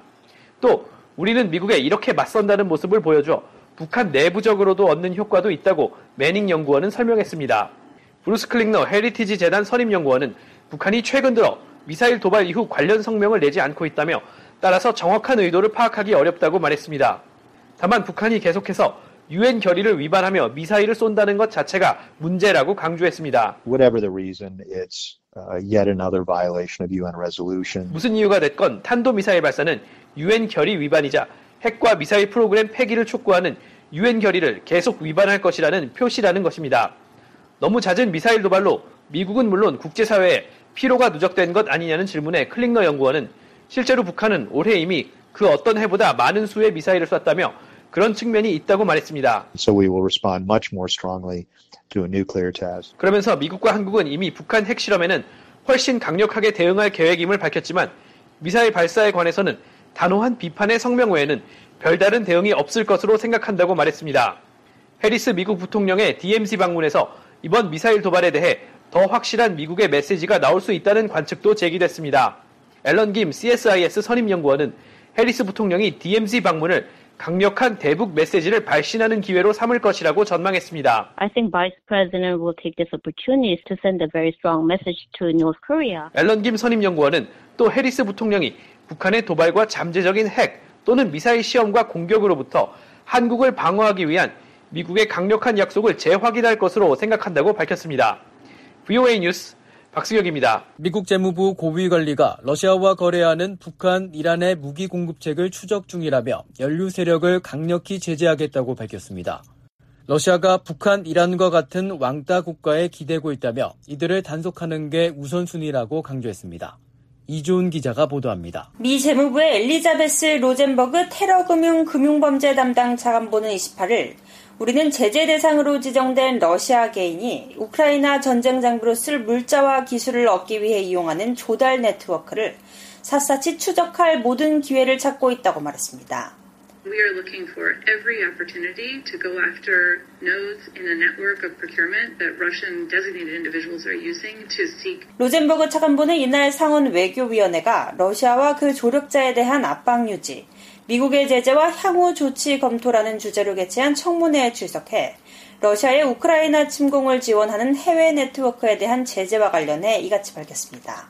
또 우리는 미국에 이렇게 맞선다는 모습을 보여줘 북한 내부적으로도 얻는 효과도 있다고 매닝 연구원은 설명했습니다. 브루스 클링너 헤리티지 재단 선임연구원은 북한이 최근 들어 미사일 도발 이후 관련 성명을 내지 않고 있다며 따라서 정확한 의도를 파악하기 어렵다고 말했습니다. 다만 북한이 계속해서 유엔 결의를 위반하며 미사일을 쏜다는 것 자체가 문제라고 강조했습니다. Whatever the reason, it's yet another violation of UN resolution. 무슨 이유가 됐건 탄도미사일 발사는 유엔 결의 위반이자 핵과 미사일 프로그램 폐기를 촉구하는 유엔 결의를 계속 위반할 것이라는 표시라는 것입니다. 너무 잦은 미사일 도발로 미국은 물론 국제사회에 피로가 누적된 것 아니냐는 질문에 클링너 연구원은 실제로 북한은 올해 이미 그 어떤 해보다 많은 수의 미사일을 쐈다며 그런 측면이 있다고 말했습니다. So we will respond much more strongly to a nuclear test. 그러면서 미국과 한국은 이미 북한 핵실험에는 훨씬 강력하게 대응할 계획임을 밝혔지만 미사일 발사에 관해서는 단호한 비판의 성명 외에는 별다른 대응이 없을 것으로 생각한다고 말했습니다. 해리스 미국 부통령의 DMZ 방문에서 이번 미사일 도발에 대해 더 확실한 미국의 메시지가 나올 수 있다는 관측도 제기됐습니다. 앨런 김 CSIS 선임연구원은 해리스 부통령이 DMZ 방문을 강력한 대북 메시지를 발신하는 기회로 삼을 것이라고 전망했습니다. I think Vice President will take this opportunity to send a very strong message to North Korea. 앨런 김 선임연구원은 또 해리스 부통령이 북한의 도발과 잠재적인 핵 또는 미사일 시험과 공격으로부터 한국을 방어하기 위한 미국의 강력한 약속을 재확인할 것으로 생각한다고 밝혔습니다. VOA 뉴스 박승혁입니다. 미국 재무부 고위관리가 러시아와 거래하는 북한, 이란의 무기 공급책을 추적 중이라며 연루 세력을 강력히 제재하겠다고 밝혔습니다. 러시아가 북한, 이란과 같은 왕따 국가에 기대고 있다며 이들을 단속하는 게 우선순위라고 강조했습니다. 이조은 기자가 보도합니다. 미 재무부의 엘리자베스 로젠버그 테러금융-금융범죄 담당 차관보는 28일 우리는 제재 대상으로 지정된 러시아 개인이 우크라이나 전쟁 장비로 쓸 물자와 기술을 얻기 위해 이용하는 조달 네트워크를 샅샅이 추적할 모든 기회를 찾고 있다고 말했습니다. We are looking for every opportunity to go after nodes in a network of procurement that Russian designated individuals are using to seek. 로젠버그 차관보는 이날 상원 외교위원회가 러시아와 그 조력자에 대한 압박 유지, 미국의 제재와 향후 조치 검토라는 주제로 개최한 청문회에 출석해 러시아의 우크라이나 침공을 지원하는 해외 네트워크에 대한 제재와 관련해 이같이 밝혔습니다.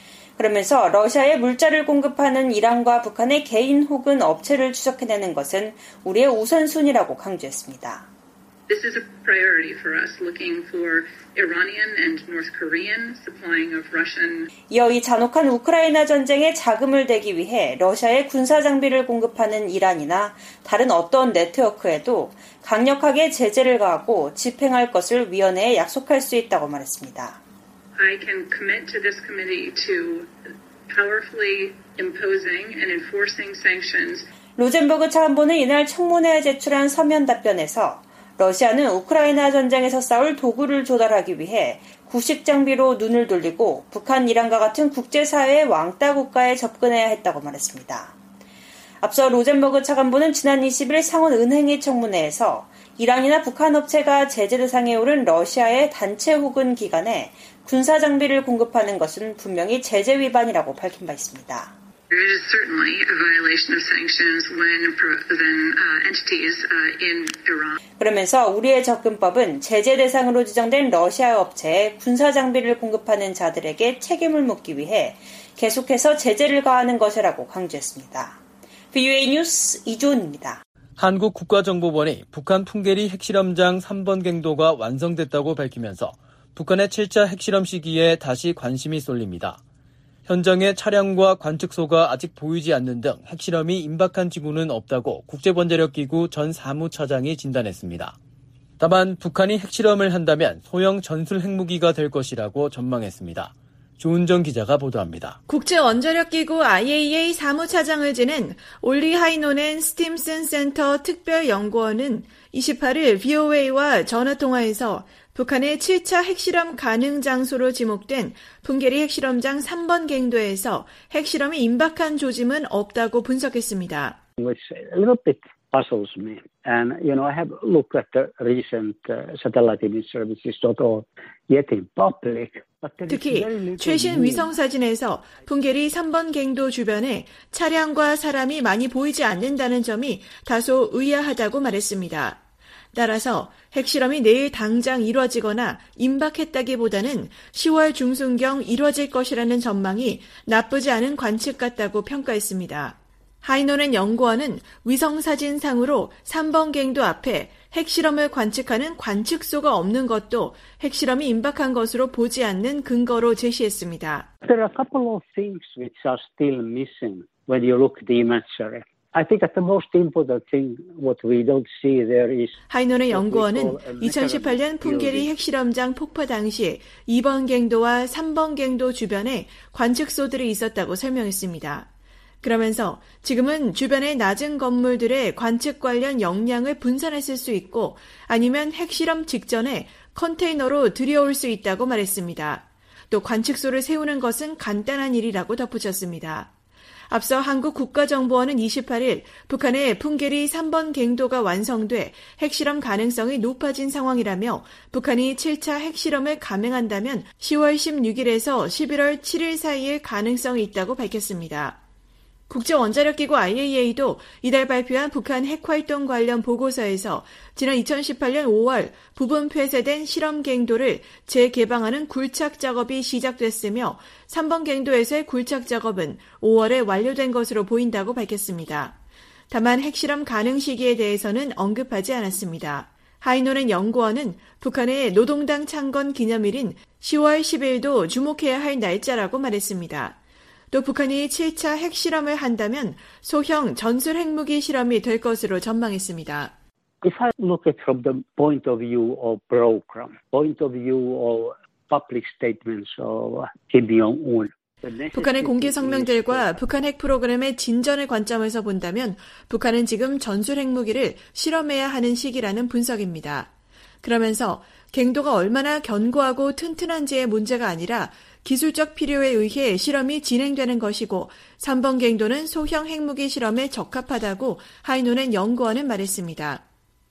그러면서 러시아에 물자를 공급하는 이란과 북한의 개인 혹은 업체를 추적해내는 것은 우리의 우선순위라고 강조했습니다. This is a priority for us, looking for Iranian and North Korean supplying of Russian. 이어 이 잔혹한 우크라이나 전쟁에 자금을 대기 위해 러시아에 군사 장비를 공급하는 이란이나 다른 어떤 네트워크에도 강력하게 제재를 가하고 집행할 것을 위원회에 약속할 수 있다고 말했습니다. I can commit to this committee to powerfully imposing and enforcing sanctions. 로젠버그 차관보는 이날 청문회에 제출한 서면 답변에서 러시아는 우크라이나 전쟁에서 싸울 도구를 조달하기 위해 구식 장비로 눈을 돌리고 북한, 이란과 같은 국제사회의 왕따 국가에 접근해야 했다고 말했습니다. 앞서 로젠버그 차관보는 지난 20일 상원 은행위 청문회에서 이란이나 북한 업체가 제재 대상에 오른 러시아의 단체 혹은 기관에 군사 장비를 공급하는 것은 분명히 제재 위반이라고 밝힌 바 있습니다. There is certainly a violation of sanctions when entities in Iran. 그러면서 우리의 접근법은 제재 대상으로 지정된 러시아 업체에 군사 장비를 공급하는 자들에게 책임을 묻기 위해 계속해서 제재를 가하는 것이라고 강조했습니다. VOA 뉴스 이조은입니다. 한국 국가정보원이 북한 풍계리 핵실험장 3번 갱도가 완성됐다고 밝히면서 북한의 7차 핵실험 시기에 다시 관심이 쏠립니다. 현장에 차량과 관측소가 아직 보이지 않는 등 핵실험이 임박한 징후는 없다고 국제번제력기구 전 사무차장이 진단했습니다. 다만 북한이 핵실험을 한다면 소형 전술 핵무기가 될 것이라고 전망했습니다. 조은정 기자가 보도합니다. 국제원자력기구 IAEA 사무차장을 지낸 올리 하이노넨 스팀슨 센터 특별연구원은 28일 VOA와 전화통화에서 북한의 7차 핵실험 가능 장소로 지목된 풍계리 핵실험장 3번 갱도에서 핵실험이 임박한 조짐은 없다고 분석했습니다. It was a little bit puzzles me. And, I have looked at the recent satellite image services that are yet in public. 특히 최신 위성사진에서 풍계리 3번 갱도 주변에 차량과 사람이 많이 보이지 않는다는 점이 다소 의아하다고 말했습니다. 따라서 핵실험이 내일 당장 이뤄지거나 임박했다기보다는 10월 중순경 이뤄질 것이라는 전망이 나쁘지 않은 관측 같다고 평가했습니다. 하이노넨 연구원은 위성사진상으로 3번 갱도 앞에 핵실험을 관측하는 관측소가 없는 것도 핵실험이 임박한 것으로 보지 않는 근거로 제시했습니다. There are a couple of things which are still missing when you look at the imagery. I think that the most important thing what we don't see there is 하이노넨 연구원은 2018년 풍계리 핵실험장 폭파 당시 2번 갱도와 3번 갱도 주변에 관측소들이 있었다고 설명했습니다. 그러면서 지금은 주변의 낮은 건물들의 관측 관련 역량을 분산했을 수 있고 아니면 핵실험 직전에 컨테이너로 들여올 수 있다고 말했습니다. 또 관측소를 세우는 것은 간단한 일이라고 덧붙였습니다. 앞서 한국 국가정보원은 28일 북한의 풍계리 3번 갱도가 완성돼 핵실험 가능성이 높아진 상황이라며 북한이 7차 핵실험을 감행한다면 10월 16일에서 11월 7일 사이일 가능성이 있다고 밝혔습니다. 국제원자력기구 IAEA도 이달 발표한 북한 핵활동 관련 보고서에서 지난 2018년 5월 부분 폐쇄된 실험 갱도를 재개방하는 굴착 작업이 시작됐으며 3번 갱도에서의 굴착 작업은 5월에 완료된 것으로 보인다고 밝혔습니다. 다만 핵실험 가능 시기에 대해서는 언급하지 않았습니다. 하이노넨 연구원은 북한의 노동당 창건 기념일인 10월 10일도 주목해야 할 날짜라고 말했습니다. 또 북한이 7차 핵실험을 한다면 소형 전술 핵무기 실험이 될 것으로 전망했습니다. If I look at from the point of view of program, point of view of public statements of Kim Jong-un, 북한의 공개 성명들과 북한 핵 프로그램의 진전의 관점에서 본다면 북한은 지금 전술 핵무기를 실험해야 하는 시기라는 분석입니다. 그러면서 갱도가 얼마나 견고하고 튼튼한지의 문제가 아니라 기술적 필요에 의해 실험이 진행되는 것이고 3번 갱도는 소형 핵무기 실험에 적합하다고 하이노넨 연구원은 말했습니다.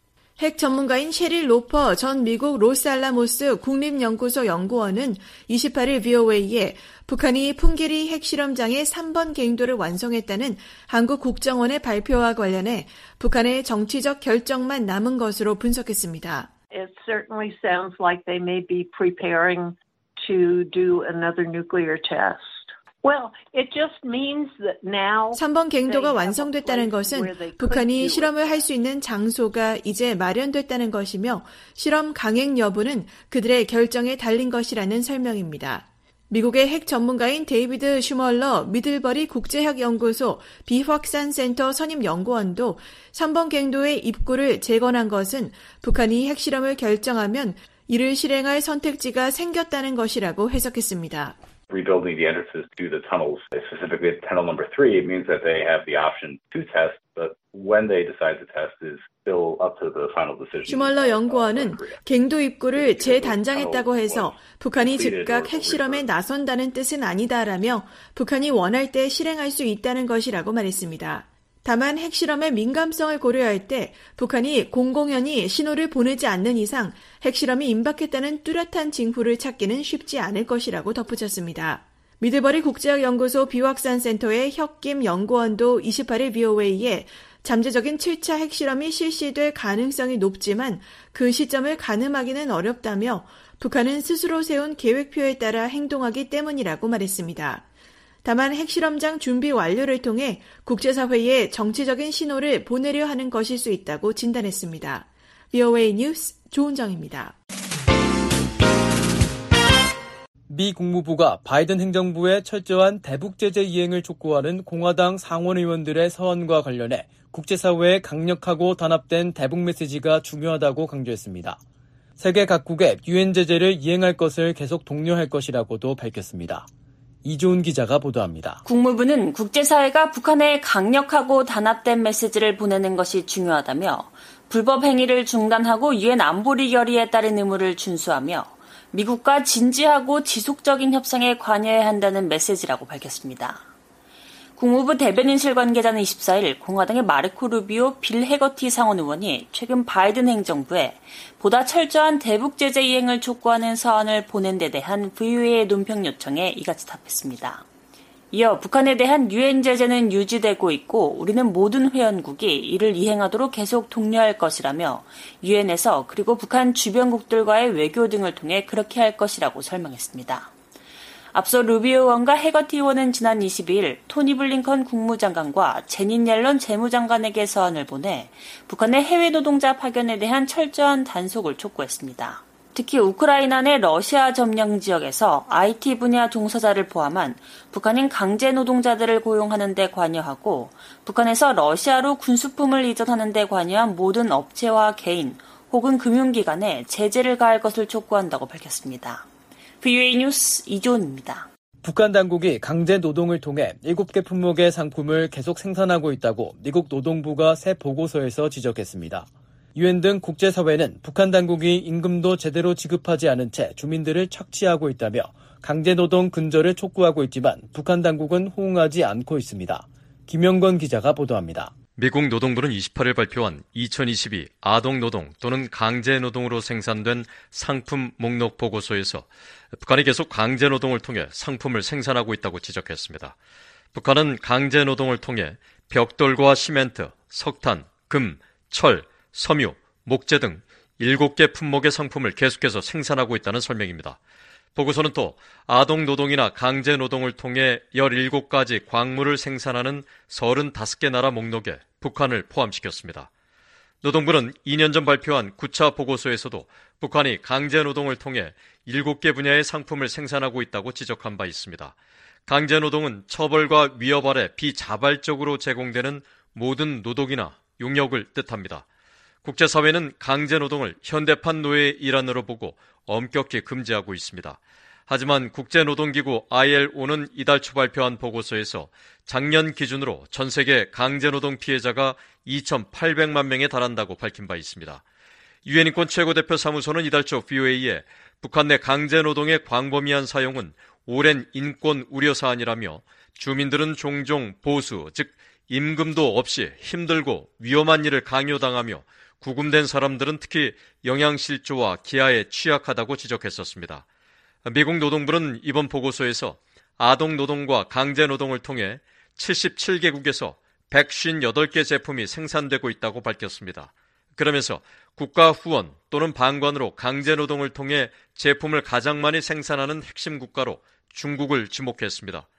핵 전문가인 셰릴 로퍼 전 미국 로스알라모스 국립연구소 연구원은 28일 VOA에 북한이 풍계리 핵실험장의 3번 갱도를 완성했다는 한국 국정원의 발표와 관련해 북한의 정치적 결정만 남은 것으로 분석했습니다. It certainly sounds like they may be preparing to do another nuclear test. Well, it just means that now 3번 갱도가 완성됐다는 것은 북한이 실험을 할 수 있는 장소가 이제 마련됐다는 것이며 실험 강행 여부는 그들의 결정에 달린 것이라는 설명입니다. 미국의 핵 전문가인 데이비드 슈멀러 미들버리 국제핵연구소 비확산센터 선임연구원도 3번 갱도의 입구를 재건한 것은 북한이 핵실험을 결정하면 이를 실행할 선택지가 생겼다는 것이라고 해석했습니다. Rebuilding the entrances to the tunnels, specifically at tunnel number 3, means that they have the option to test, but when they decide to test is still up to the final decision. 슈멀러 연구원은 갱도 입구를 재단장했다고 해서 북한이 즉각 핵실험에 나선다는 뜻은 아니다라며 북한이 원할 때 실행할 수 있다는 것이라고 말했습니다. 다만 핵실험의 민감성을 고려할 때 북한이 공공연히 신호를 보내지 않는 이상 핵실험이 임박했다는 뚜렷한 징후를 찾기는 쉽지 않을 것이라고 덧붙였습니다. 미들버리 국제학연구소 비확산센터의 혁김 연구원도 28일 VOA에 잠재적인 7차 핵실험이 실시될 가능성이 높지만 그 시점을 가늠하기는 어렵다며 북한은 스스로 세운 계획표에 따라 행동하기 때문이라고 말했습니다. 다만 핵실험장 준비 완료를 통해 국제사회에 정치적인 신호를 보내려 하는 것일 수 있다고 진단했습니다. VOA 뉴스 조은정입니다. 미 국무부가 바이든 행정부의 철저한 대북 제재 이행을 촉구하는 공화당 상원 의원들의 서원과 관련해 국제사회에 강력하고 단합된 대북 메시지가 중요하다고 강조했습니다. 세계 각국에 유엔 제재를 이행할 것을 계속 독려할 것이라고도 밝혔습니다. 이조은 기자가 보도합니다. 국무부는 국제사회가 북한에 강력하고 단합된 메시지를 보내는 것이 중요하다며 불법 행위를 중단하고 유엔 안보리 결의에 따른 의무를 준수하며 미국과 진지하고 지속적인 협상에 관여해야 한다는 메시지라고 밝혔습니다. 국무부 대변인실 관계자는 24일 공화당의 마르코 루비오 빌 해거티 상원 의원이 최근 바이든 행정부에 보다 철저한 대북 제재 이행을 촉구하는 서한을 보낸 데 대한 VOA의 논평 요청에 이같이 답했습니다. 이어 북한에 대한 유엔 제재는 유지되고 있고 우리는 모든 회원국이 이를 이행하도록 계속 독려할 것이라며 유엔에서 그리고 북한 주변국들과의 외교 등을 통해 그렇게 할 것이라고 설명했습니다. 앞서 루비오 의원과 해거티 의원은 지난 22일 토니 블링컨 국무장관과 제닛 옐런 재무장관에게 서한을 보내 북한의 해외 노동자 파견에 대한 철저한 단속을 촉구했습니다. 특히 우크라이나 내 러시아 점령 지역에서 IT 분야 종사자를 포함한 북한인 강제 노동자들을 고용하는 데 관여하고 북한에서 러시아로 군수품을 이전하는 데 관여한 모든 업체와 개인 혹은 금융기관에 제재를 가할 것을 촉구한다고 밝혔습니다. VOA 뉴스 이조은입니다. 북한 당국이 강제 노동을 통해 7개 품목의 상품을 계속 생산하고 있다고 미국 노동부가 새 보고서에서 지적했습니다. 유엔 등 국제사회는 북한 당국이 임금도 제대로 지급하지 않은 채 주민들을 착취하고 있다며 강제노동 근절을 촉구하고 있지만 북한 당국은 호응하지 않고 있습니다. 김영건 기자가 보도합니다. 미국 노동부는 28일 발표한 2022 아동노동 또는 강제노동으로 생산된 상품 목록 보고서에서 북한이 계속 강제노동을 통해 상품을 생산하고 있다고 지적했습니다. 북한은 강제노동을 통해 벽돌과 시멘트, 석탄, 금, 철, 섬유, 목재 등 7개 품목의 상품을 계속해서 생산하고 있다는 설명입니다. 보고서는 또 아동노동이나 강제노동을 통해 17가지 광물을 생산하는 35개 나라 목록에 북한을 포함시켰습니다. 노동부는 2년 전 발표한 9차 보고서에서도 북한이 강제노동을 통해 7개 분야의 상품을 생산하고 있다고 지적한 바 있습니다. 강제노동은 처벌과 위협 아래 비자발적으로 제공되는 모든 노동이나 용역을 뜻합니다. 국제사회는 강제노동을 현대판 노예의 일환으로 보고 엄격히 금지하고 있습니다. 하지만 국제노동기구 ILO는 이달 초 발표한 보고서에서 작년 기준으로 전 세계 강제노동 피해자가 2,800만 명에 달한다고 밝힌 바 있습니다. 유엔인권 최고대표 사무소는 이달 초 VOA에 북한 내 강제노동의 광범위한 사용은 오랜 인권 우려 사안이라며 주민들은 종종 보수, 즉 임금도 없이 힘들고 위험한 일을 강요당하며 구금된 사람들은 특히 영양실조와 기아에 취약하다고 지적했었습니다. 미국 노동부는 이번 보고서에서 아동노동과 강제노동을 통해 77개국에서 158개 제품이 생산되고 있다고 밝혔습니다. 그러면서 국가 후원 또는 방관으로 강제노동을 통해 제품을 가장 많이 생산하는 핵심 국가로 중국을 지목했습니다.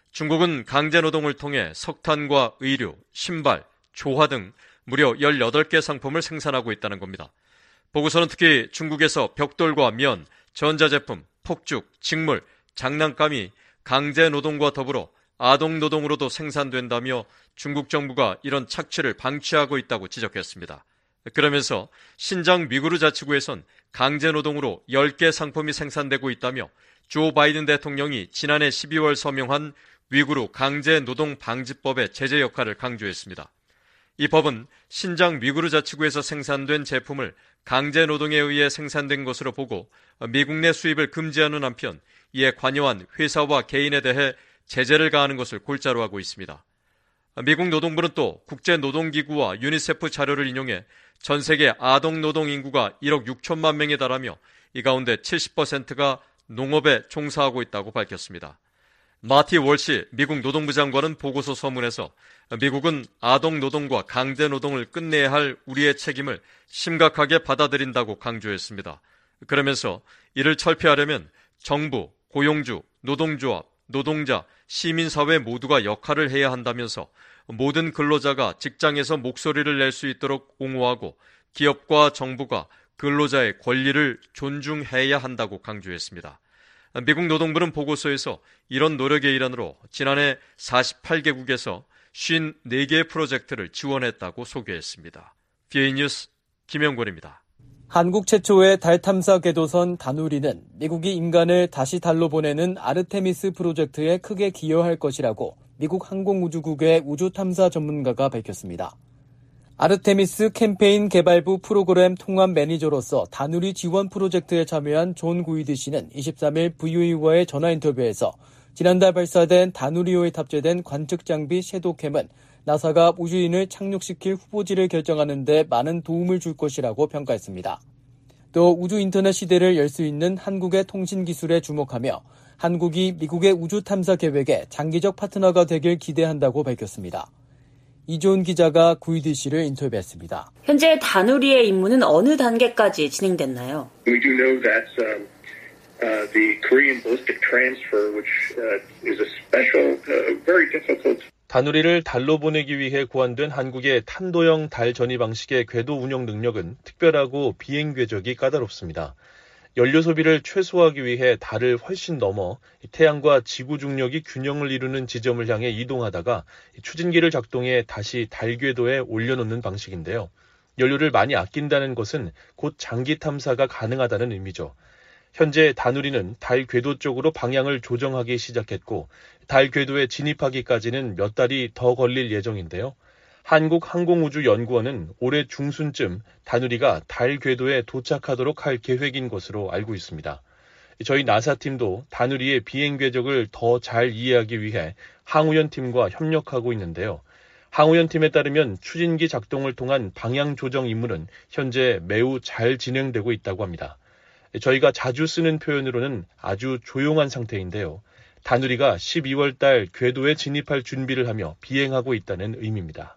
중국은 강제노동을 통해 석탄과 의류, 신발, 조화 등 무려 18개 상품을 생산하고 있다는 겁니다. 보고서는 특히 중국에서 벽돌과 면, 전자제품, 폭죽, 직물, 장난감이 강제노동과 더불어 아동노동으로도 생산된다며 중국 정부가 이런 착취를 방치하고 있다고 지적했습니다. 그러면서 신장 위구르 자치구에선 강제노동으로 10개 상품이 생산되고 있다며 조 바이든 대통령이 지난해 12월 서명한 위구르 강제노동방지법의 제재 역할을 강조했습니다. 이 법은 신장 위구르 자치구에서 생산된 제품을 강제노동에 의해 생산된 것으로 보고 미국 내 수입을 금지하는 한편 이에 관여한 회사와 개인에 대해 제재를 가하는 것을 골자로 하고 있습니다. 미국 노동부는 또 국제노동기구와 유니세프 자료를 인용해 전 세계 아동노동 인구가 1억 6천만 명에 달하며 이 가운데 70%가 농업에 종사하고 있다고 밝혔습니다. 마티 월시 미국 노동부 장관은 보고서 서문에서 미국은 아동노동과 강제노동을 끝내야 할 우리의 책임을 심각하게 받아들인다고 강조했습니다. 그러면서 이를 철폐하려면 정부, 고용주, 노동조합, 노동자, 시민사회 모두가 역할을 해야 한다면서 모든 근로자가 직장에서 목소리를 낼 수 있도록 옹호하고 기업과 정부가 근로자의 권리를 존중해야 한다고 강조했습니다. 미국 노동부는 보고서에서 이런 노력의 일환으로 지난해 48개국에서 54개의 프로젝트를 지원했다고 소개했습니다. VOA 뉴스 김영권입니다. 한국 최초의 달 탐사 궤도선 다누리는 미국이 인간을 다시 달로 보내는 아르테미스 프로젝트에 크게 기여할 것이라고 미국 항공우주국의 우주탐사 전문가가 밝혔습니다. 아르테미스 캠페인 개발부 프로그램 통합 매니저로서 다누리 지원 프로젝트에 참여한 존 구이드 씨는 23일 VOA와의 전화 인터뷰에서 지난달 발사된 다누리호에 탑재된 관측 장비 섀도우캠은 나사가 우주인을 착륙시킬 후보지를 결정하는 데 많은 도움을 줄 것이라고 평가했습니다. 또 우주 인터넷 시대를 열 수 있는 한국의 통신 기술에 주목하며 한국이 미국의 우주 탐사 계획에 장기적 파트너가 되길 기대한다고 밝혔습니다. 이조은 기자가 VDC를 인터뷰했습니다. 현재 다누리의 임무는 어느 단계까지 진행됐나요? We do know that the Korean ballistic transfer, which is a special, very difficult. 다누리를 달로 보내기 위해 고안된 한국의 탄도형 달 전이 방식의 궤도 운영 능력은 특별하고 비행 궤적이 까다롭습니다. 연료 소비를 최소화하기 위해 달을 훨씬 넘어 태양과 지구 중력이 균형을 이루는 지점을 향해 이동하다가 추진기를 작동해 다시 달 궤도에 올려놓는 방식인데요. 연료를 많이 아낀다는 것은 곧 장기 탐사가 가능하다는 의미죠. 현재 다누리는 달 궤도 쪽으로 방향을 조정하기 시작했고 달 궤도에 진입하기까지는 몇 달이 더 걸릴 예정인데요. 한국항공우주연구원은 올해 중순쯤 다누리가 달 궤도에 도착하도록 할 계획인 것으로 알고 있습니다. 저희 나사팀도 다누리의 비행 궤적을 더 잘 이해하기 위해 항우연팀과 협력하고 있는데요. 항우연팀에 따르면 추진기 작동을 통한 방향 조정 임무는 현재 매우 잘 진행되고 있다고 합니다. 저희가 자주 쓰는 표현으로는 아주 조용한 상태인데요. 다누리가 12월 달 궤도에 진입할 준비를 하며 비행하고 있다는 의미입니다.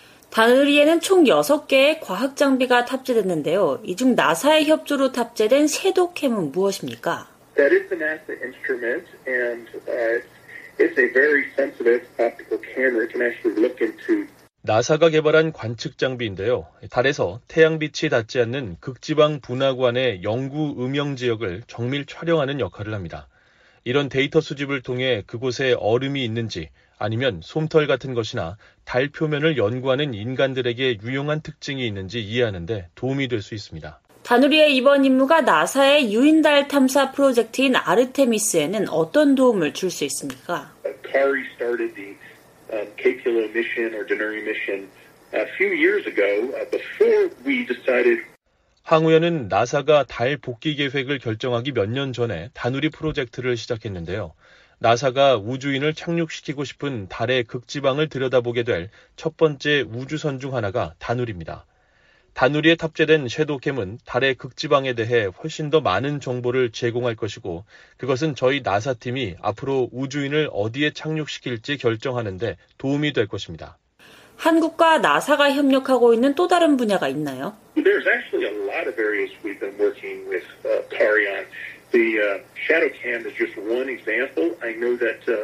다누리에는 총 6개의 과학 장비가 탑재됐는데요. 이 중 나사의 협조로 탑재된 섀도우캠은 무엇입니까? That is the NASA instrument, and it's a very sensitive optical camera. It can actually look into. 나사가 개발한 관측 장비인데요. 달에서 태양빛이 닿지 않는 극지방 분화구안의 영구 음영 지역을 정밀 촬영하는 역할을 합니다. 이런 데이터 수집을 통해 그곳에 얼음이 있는지 아니면 솜털 같은 것이나 달 표면을 연구하는 인간들에게 유용한 특징이 있는지 이해하는 데 도움이 될 수 있습니다. 다누리의 이번 임무가 나사의 유인달 탐사 프로젝트인 아르테미스에는 어떤 도움을 줄 수 있습니까? Kari started the K-Pilo mission or Denari mission a few years ago before we decided. 항우연은 나사가 달 복귀 계획을 결정하기 몇 년 전에 다누리 프로젝트를 시작했는데요. 나사가 우주인을 착륙시키고 싶은 달의 극지방을 들여다보게 될 첫 번째 우주선 중 하나가 다누리입니다. 다누리에 탑재된 섀도우캠은 달의 극지방에 대해 훨씬 더 많은 정보를 제공할 것이고 그것은 저희 나사팀이 앞으로 우주인을 어디에 착륙시킬지 결정하는 데 도움이 될 것입니다. 한국과 나사가 협력하고 있는 또 다른 분야가 있나요? There's actually a lot of areas we've been working with Kari on. The ShadowCam is just one example. I know that.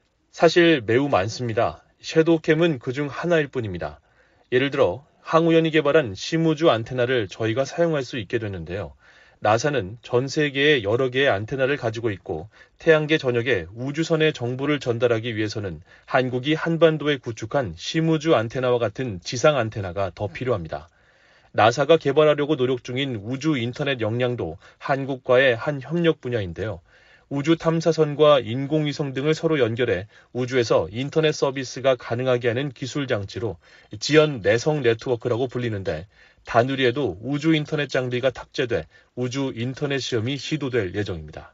사실 매우 많습니다. 섀도우캠은 그중 하나일 뿐입니다. 예를 들어 항우연이 개발한 심우주 안테나를 저희가 사용할 수 있게 됐는데요. 나사는 전 세계에 여러 개의 안테나를 가지고 있고 태양계 전역에 우주선의 정보를 전달하기 위해서는 한국이 한반도에 구축한 심우주 안테나와 같은 지상 안테나가 더 필요합니다. 나사가 개발하려고 노력 중인 우주 인터넷 역량도 한국과의 한 협력 분야인데요. 우주 탐사선과 인공위성 등을 서로 연결해 우주에서 인터넷 서비스가 가능하게 하는 기술 장치로 지연 내성 네트워크라고 불리는데 다누리에도 우주 인터넷 장비가 탑재돼 우주 인터넷 시험이 시도될 예정입니다.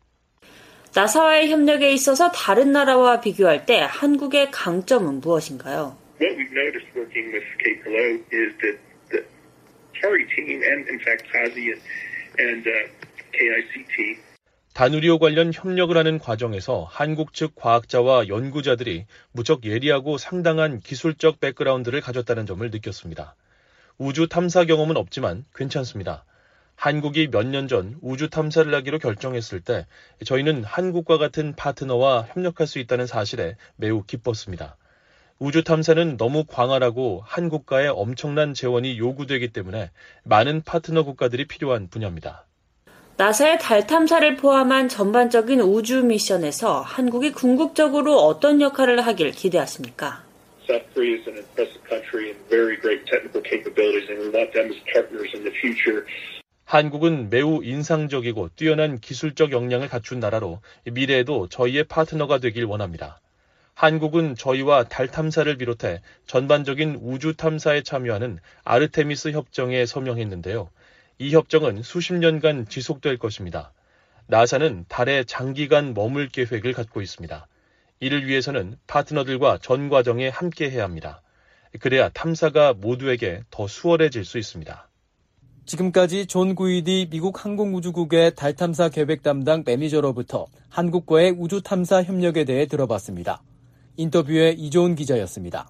나사와의 협력에 있어서 다른 나라와 비교할 때 한국의 강점은 무엇인가요? What we've noticed working with K-Pilo is that the Kari team and in fact Kazi and KICT 다누리호 관련 협력을 하는 과정에서 한국 측 과학자와 연구자들이 무척 예리하고 상당한 기술적 백그라운드를 가졌다는 점을 느꼈습니다. 우주 탐사 경험은 없지만 괜찮습니다. 한국이 몇 년 전 우주 탐사를 하기로 결정했을 때 저희는 한국과 같은 파트너와 협력할 수 있다는 사실에 매우 기뻤습니다. 우주 탐사는 너무 광활하고 한국과의 엄청난 재원이 요구되기 때문에 많은 파트너 국가들이 필요한 분야입니다. 나사의 달 탐사를 포함한 전반적인 우주 미션에서 한국이 궁극적으로 어떤 역할을 하길 기대하십니까? South Korea is an impressive country and very great technical capabilities, and we want them as partners in the future. 한국은 매우 인상적이고 뛰어난 기술적 역량을 갖춘 나라로 미래에도 저희의 파트너가 되길 원합니다. 한국은 저희와 달 탐사를 비롯해 전반적인 우주 탐사에 참여하는 아르테미스 협정에 서명했는데요. 이 협정은 수십 년간 지속될 것입니다. 나사는 달에 장기간 머물 계획을 갖고 있습니다. 이를 위해서는 파트너들과 전 과정에 함께해야 합니다. 그래야 탐사가 모두에게 더 수월해질 수 있습니다. 지금까지 존 구이디 미국 항공우주국의 달 탐사 계획 담당 매니저로부터 한국과의 우주 탐사 협력에 대해 들어봤습니다. 인터뷰에 이조은 기자였습니다.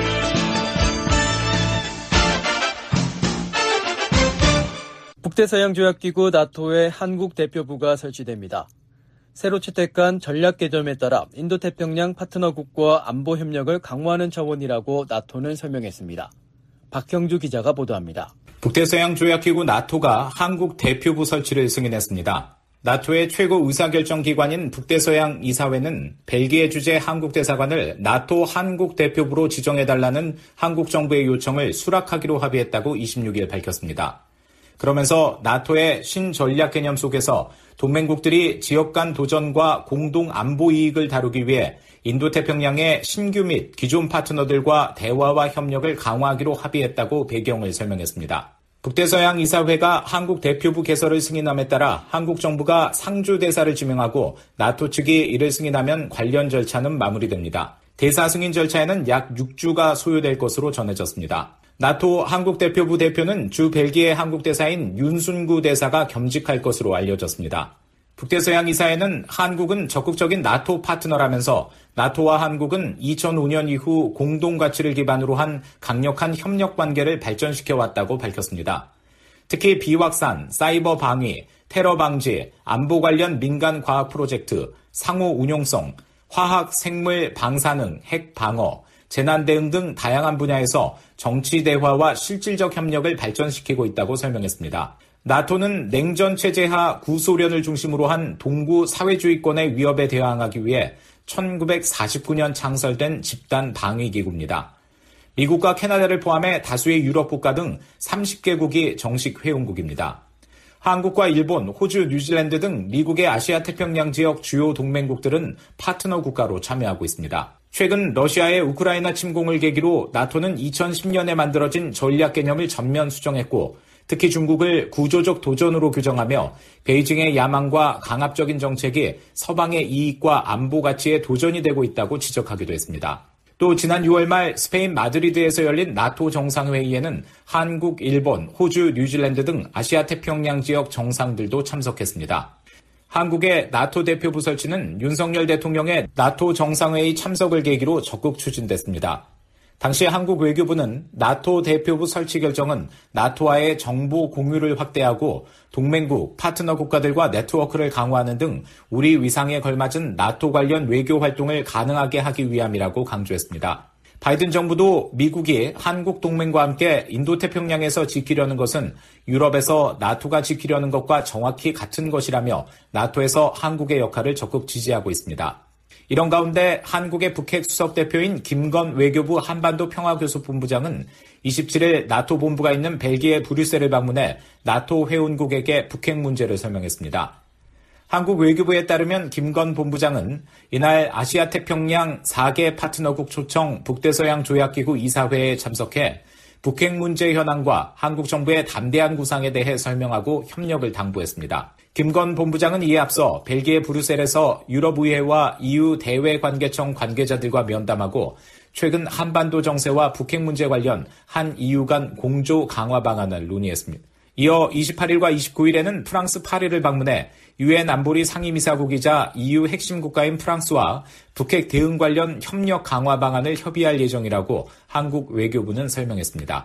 북대서양조약기구 나토의 한국 대표부가 설치됩니다. 새로 채택한 전략 개념에 따라 인도태평양 파트너국과 안보 협력을 강화하는 차원이라고 나토는 설명했습니다. 박형주 기자가 보도합니다. 북대서양조약기구 나토가 한국 대표부 설치를 승인했습니다. 나토의 최고 의사결정기관인 북대서양 이사회는 벨기에 주재 한국대사관을 나토 한국 대표부로 지정해달라는 한국 정부의 요청을 수락하기로 합의했다고 26일 밝혔습니다. 그러면서 나토의 신전략 개념 속에서 동맹국들이 지역 간 도전과 공동 안보 이익을 다루기 위해 인도태평양의 신규 및 기존 파트너들과 대화와 협력을 강화하기로 합의했다고 배경을 설명했습니다. 북대서양 이사회가 한국 대표부 개설을 승인함에 따라 한국 정부가 상주대사를 지명하고 나토 측이 이를 승인하면 관련 절차는 마무리됩니다. 대사 승인 절차에는 약 6주가 소요될 것으로 전해졌습니다. 나토 한국 대표부 대표는 주 벨기에 한국 대사인 윤순구 대사가 겸직할 것으로 알려졌습니다. 북대서양 이사회는 한국은 적극적인 나토 파트너라면서 나토와 한국은 2005년 이후 공동 가치를 기반으로 한 강력한 협력 관계를 발전시켜 왔다고 밝혔습니다. 특히 비확산, 사이버 방위, 테러 방지, 안보 관련 민간 과학 프로젝트, 상호 운용성, 화학, 생물, 방사능, 핵 방어, 재난 대응 등 다양한 분야에서 정치 대화와 실질적 협력을 발전시키고 있다고 설명했습니다. 나토는 냉전 체제하 구소련을 중심으로 한 동구 사회주의권의 위협에 대항하기 위해 1949년 창설된 집단 방위기구입니다. 미국과 캐나다를 포함해 다수의 유럽 국가 등 30개국이 정식 회원국입니다. 한국과 일본, 호주, 뉴질랜드 등 미국의 아시아 태평양 지역 주요 동맹국들은 파트너 국가로 참여하고 있습니다. 최근 러시아의 우크라이나 침공을 계기로 나토는 2010년에 만들어진 전략 개념을 전면 수정했고 특히 중국을 구조적 도전으로 규정하며 베이징의 야망과 강압적인 정책이 서방의 이익과 안보 가치에 도전이 되고 있다고 지적하기도 했습니다. 또 지난 6월 말 스페인 마드리드에서 열린 나토 정상회의에는 한국, 일본, 호주, 뉴질랜드 등 아시아 태평양 지역 정상들도 참석했습니다. 한국의 나토 대표부 설치는 윤석열 대통령의 나토 정상회의 참석을 계기로 적극 추진됐습니다. 당시 한국 외교부는 나토 대표부 설치 결정은 나토와의 정보 공유를 확대하고 동맹국, 파트너 국가들과 네트워크를 강화하는 등 우리 위상에 걸맞은 나토 관련 외교 활동을 가능하게 하기 위함이라고 강조했습니다. 바이든 정부도 미국이 한국 동맹과 함께 인도태평양에서 지키려는 것은 유럽에서 나토가 지키려는 것과 정확히 같은 것이라며 나토에서 한국의 역할을 적극 지지하고 있습니다. 이런 가운데 한국의 북핵 수석대표인 김건 외교부 한반도 평화교섭본부장은 27일 나토 본부가 있는 벨기에 브뤼셀을 방문해 나토 회원국에게 북핵 문제를 설명했습니다. 한국 외교부에 따르면 김건 본부장은 이날 아시아 태평양 4개 파트너국 초청 북대서양 조약기구 이사회에 참석해 북핵 문제 현황과 한국 정부의 담대한 구상에 대해 설명하고 협력을 당부했습니다. 김건 본부장은 이에 앞서 벨기에 브뤼셀에서 유럽의회와 EU 대외관계청 관계자들과 면담하고 최근 한반도 정세와 북핵 문제 관련 한 EU 간 공조 강화 방안을 논의했습니다. 이어 28일과 29일에는 프랑스 파리를 방문해 유엔 안보리 상임이사국이자 EU 핵심 국가인 프랑스와 북핵 대응 관련 협력 강화 방안을 협의할 예정이라고 한국 외교부는 설명했습니다.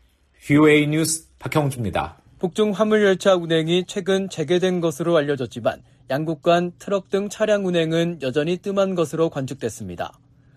VOA 뉴스 박형주입니다. 북중 화물열차 운행이 최근 재개된 것으로 알려졌지만 양국 간 트럭 등 차량 운행은 여전히 뜸한 것으로 관측됐습니다.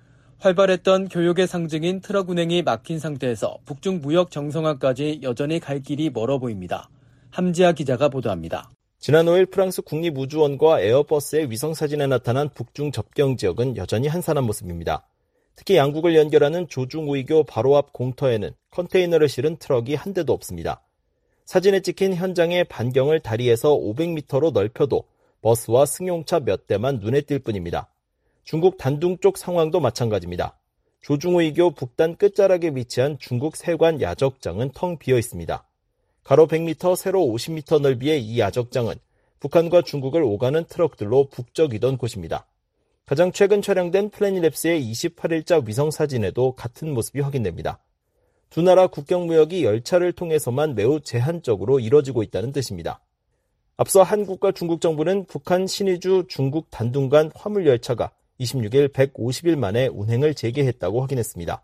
활발했던 교역의 상징인 트럭 운행이 막힌 상태에서 북중 무역 정상화까지 여전히 갈 길이 멀어 보입니다. 함지아 기자가 보도합니다. 지난 5일 프랑스 국립우주원과 에어버스의 위성사진에 나타난 북중 접경 지역은 여전히 한산한 모습입니다. 특히 양국을 연결하는 조중우이교 바로 앞 공터에는 컨테이너를 실은 트럭이 한 대도 없습니다. 사진에 찍힌 현장의 반경을 다리에서 500m로 넓혀도 버스와 승용차 몇 대만 눈에 띌 뿐입니다. 중국 단둥 쪽 상황도 마찬가지입니다. 조중우이교 북단 끝자락에 위치한 중국 세관 야적장은 텅 비어 있습니다. 가로 100m, 세로 50m 넓이의 이 야적장은 북한과 중국을 오가는 트럭들로 북적이던 곳입니다. 가장 최근 촬영된 플래닛랩스의 28일자 위성사진에도 같은 모습이 확인됩니다. 두 나라 국경 무역이 열차를 통해서만 매우 제한적으로 이뤄지고 있다는 뜻입니다. 앞서 한국과 중국 정부는 북한 신의주 중국 단둥간 화물열차가 26일 150일 만에 운행을 재개했다고 확인했습니다.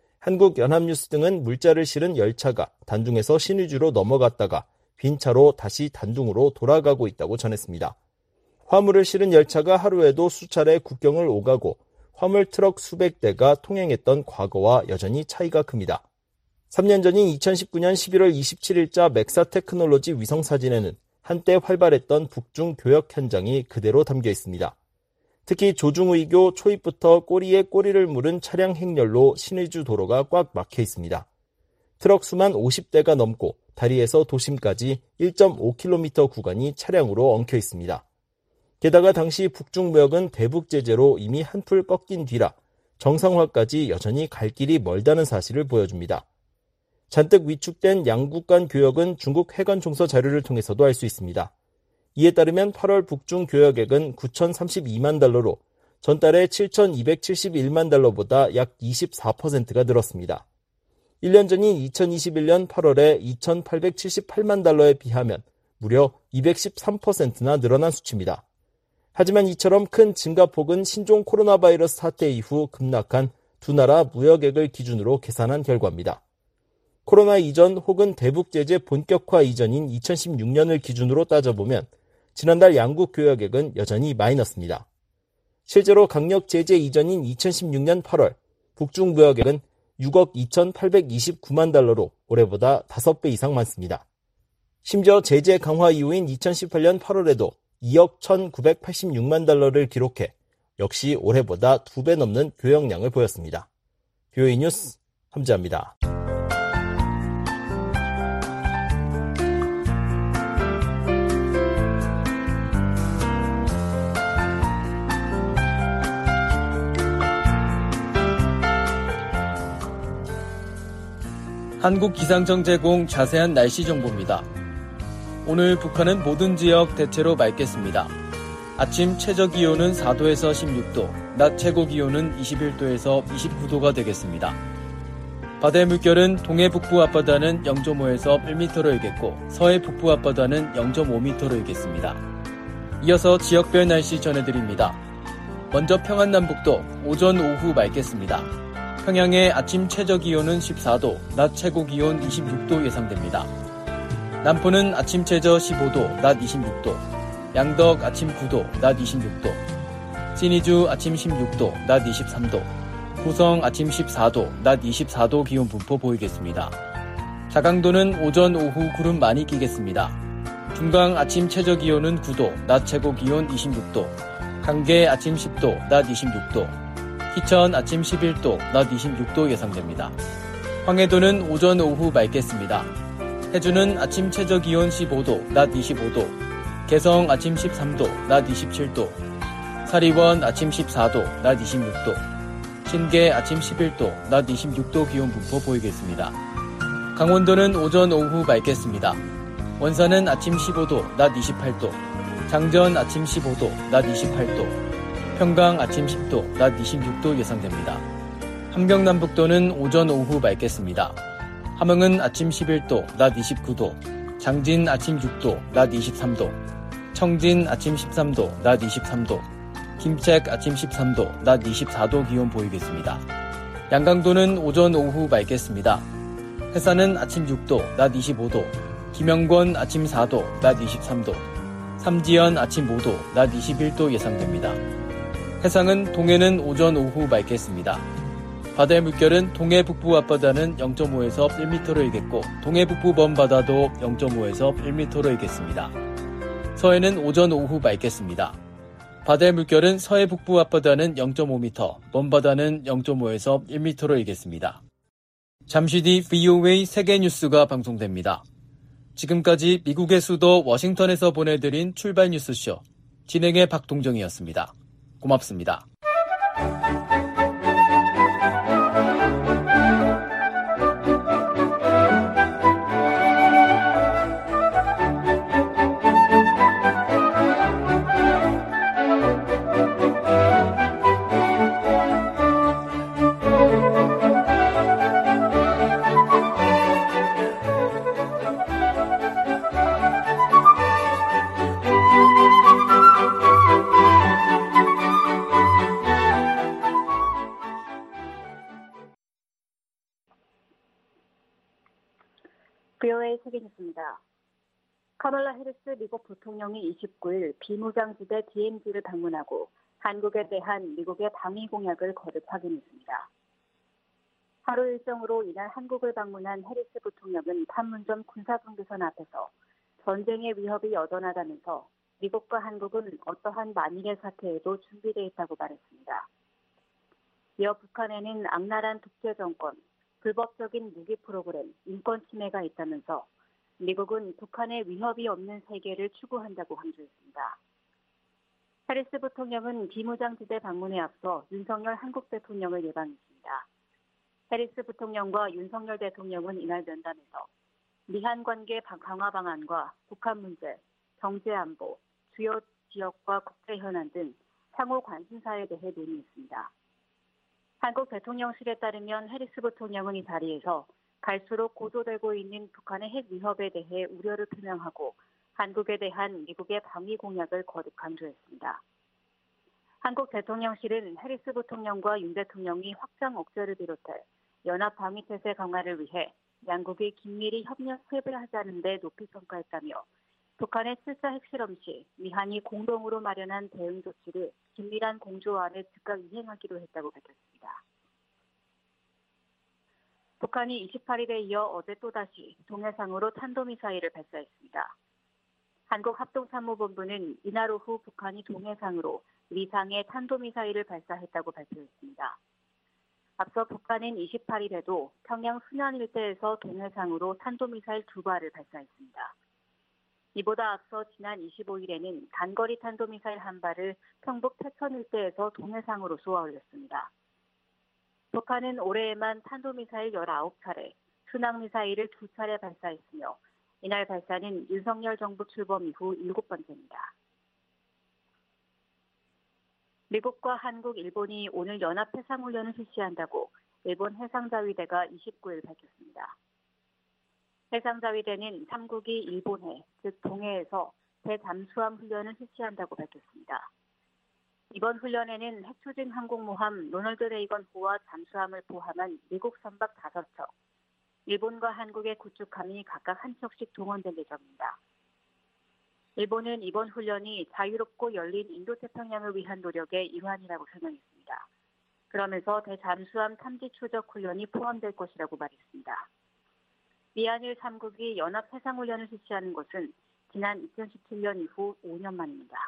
한국연합뉴스 등은 물자를 실은 열차가 단둥에서 신의주로 넘어갔다가 빈 차로 다시 단둥으로 돌아가고 있다고 전했습니다. 화물을 실은 열차가 하루에도 수차례 국경을 오가고 화물 트럭 수백 대가 통행했던 과거와 여전히 차이가 큽니다. 3년 전인 2019년 11월 27일자 맥사테크놀로지 위성사진에는 한때 활발했던 북중 교역 현장이 그대로 담겨 있습니다. 특히 조중의교 초입부터 꼬리에 꼬리를 물은 차량 행렬로 신의주 도로가 꽉 막혀 있습니다. 트럭 수만 50대가 넘고 다리에서 도심까지 1.5km 구간이 차량으로 엉켜 있습니다. 게다가 당시 북중 무역은 대북 제재로 이미 한풀 꺾인 뒤라 정상화까지 여전히 갈 길이 멀다는 사실을 보여줍니다. 잔뜩 위축된 양국 간 교역은 중국 해관 총서 자료를 통해서도 알 수 있습니다. 이에 따르면 8월 북중 교역액은 9,032만 달러로 전달에 7,271만 달러보다 약 24%가 늘었습니다. 1년 전인 2021년 8월에 2,878만 달러에 비하면 무려 213%나 늘어난 수치입니다. 하지만 이처럼 큰 증가폭은 신종 코로나 바이러스 사태 이후 급락한 두 나라 무역액을 기준으로 계산한 결과입니다. 코로나 이전 혹은 대북 제재 본격화 이전인 2016년을 기준으로 따져보면 지난달 양국 교역액은 여전히 마이너스입니다. 실제로 강력 제재 이전인 2016년 8월 북중 무역액은 6억 2,829만 달러로 올해보다 5배 이상 많습니다. 심지어 제재 강화 이후인 2018년 8월에도 2억 1,986만 달러를 기록해 역시 올해보다 2배 넘는 교역량을 보였습니다. BOA 뉴스 함지아입니다. 한국기상청 제공 자세한 날씨 정보입니다. 오늘 북한은 모든 지역 대체로 맑겠습니다. 아침 최저기온은 4도에서 16도, 낮 최고기온은 21도에서 29도가 되겠습니다. 바다의 물결은 동해 북부 앞바다는 0.5에서 1m로 일겠고 서해 북부 앞바다는 0.5m로 일겠습니다. 이어서 지역별 날씨 전해드립니다. 먼저 평안남북도 오전 오후 맑겠습니다. 평양의 아침 최저기온은 14도, 낮 최고기온 26도 예상됩니다. 남포는 아침 최저 15도, 낮 26도, 양덕 아침 9도, 낮 26도, 신의주 아침 16도, 낮 23도, 고성 아침 14도, 낮 24도 기온 분포 보이겠습니다. 자강도는 오전 오후 구름 많이 끼겠습니다. 중강 아침 최저기온은 9도, 낮 최고기온 26도, 강계 아침 10도, 낮 26도, 희천 아침 11도, 낮 26도 예상됩니다. 황해도는 오전 오후 맑겠습니다. 해주는 아침 최저기온 15도, 낮 25도, 개성 아침 13도, 낮 27도, 사리원 아침 14도, 낮 26도, 신계 아침 11도, 낮 26도 기온 분포 보이겠습니다. 강원도는 오전 오후 맑겠습니다. 원산은 아침 15도, 낮 28도, 장전 아침 15도, 낮 28도, 평강 아침 10도, 낮 26도 예상됩니다. 함경남북도는 오전 오후 맑겠습니다. 함흥은 아침 11도, 낮 29도, 장진 아침 6도, 낮 23도, 청진 아침 13도, 낮 23도, 김책 아침 13도, 낮 24도 기온 보이겠습니다. 양강도는 오전 오후 맑겠습니다. 해산은 아침 6도, 낮 25도, 김영권 아침 4도, 낮 23도, 삼지연 아침 5도, 낮 21도 예상됩니다. 해상은 동해는 오전 오후 맑겠습니다. 바다의 물결은 동해 북부 앞바다는 0.5에서 1m로 일겠고 동해 북부 먼바다도 0.5에서 1m로 일겠습니다. 서해는 오전 오후 맑겠습니다. 바다의 물결은 서해 북부 앞바다는 0.5m, 먼바다는 0.5에서 1m로 일겠습니다. 잠시 뒤 VOA 세계뉴스가 방송됩니다. 지금까지 미국의 수도 워싱턴에서 보내드린 출발 뉴스쇼 진행의 박동정이었습니다. 고맙습니다. VOA 세계뉴스입니다. 카멀라 해리스 미국 부통령이 29일 비무장지대 DMZ를 방문하고 한국에 대한 미국의 방위 공약을 거듭 확인했습니다. 하루 일정으로 이날 한국을 방문한 해리스 부통령은 판문점 군사분계선 앞에서 전쟁의 위협이 여전하다면서 미국과 한국은 어떠한 만일의 사태에도 준비되어 있다고 말했습니다. 이어 북한에는 악랄한 독재 정권, 불법적인 무기 프로그램, 인권 침해가 있다면서 미국은 북한의 위협이 없는 세계를 추구한다고 강조했습니다. 해리스 부통령은 비무장지대 방문에 앞서 윤석열 한국 대통령을 예방했습니다. 해리스 부통령과 윤석열 대통령은 이날 면담에서 미한 관계 강화 방안과 북한 문제, 경제 안보, 주요 지역과 국제 현안 등 상호 관심사에 대해 논의했습니다. 한국 대통령실에 따르면 해리스 부통령은 이 자리에서 갈수록 고조되고 있는 북한의 핵 위협에 대해 우려를 표명하고 한국에 대한 미국의 방위 공약을 거듭 강조했습니다. 한국 대통령실은 해리스 부통령과 윤 대통령이 확장 억제를 비롯해 연합 방위 태세 강화를 위해 양국이 긴밀히 협력하자는 데 높이 평가했다며 북한의 7차 핵실험 시 미한이 공동으로 마련한 대응 조치를 긴밀한 공조안에 즉각 이행하기로 했다고 밝혔습니다. 북한이 28일에 이어 어제 또다시 동해상으로 탄도미사일을 발사했습니다. 한국합동참모본부는 이날 오후 북한이 동해상으로 미상의 탄도미사일을 발사했다고 발표했습니다. 앞서 북한은 28일에도 평양 순안 일대에서 동해상으로 탄도미사일 2발을 발사했습니다. 이보다 앞서 지난 25일에는 단거리 탄도미사일 1발을 평북 태천 일대에서 동해상으로 쏘아 올렸습니다. 북한은 올해에만 탄도미사일 19차례, 순항미사일을 2차례 발사했으며 이날 발사는 윤석열 정부 출범 이후 7번째입니다. 미국과 한국, 일본이 오늘 연합 해상훈련을 실시한다고 일본 해상자위대가 29일 밝혔습니다. 해상자위대는 3국이 일본해, 즉 동해에서 대잠수함 훈련을 실시한다고 밝혔습니다. 이번 훈련에는 핵추진 항공모함 로널드 레이건 호와 잠수함을 포함한 미국 선박 5척, 일본과 한국의 구축함이 각각 한 척씩 동원될 예정입니다. 일본은 이번 훈련이 자유롭고 열린 인도태평양을 위한 노력의 일환이라고 설명했습니다. 그러면서 대잠수함 탐지 추적 훈련이 포함될 것이라고 말했습니다. 미한일 3국이 연합 해상훈련을 실시하는 것은 지난 2017년 이후 5년 만입니다.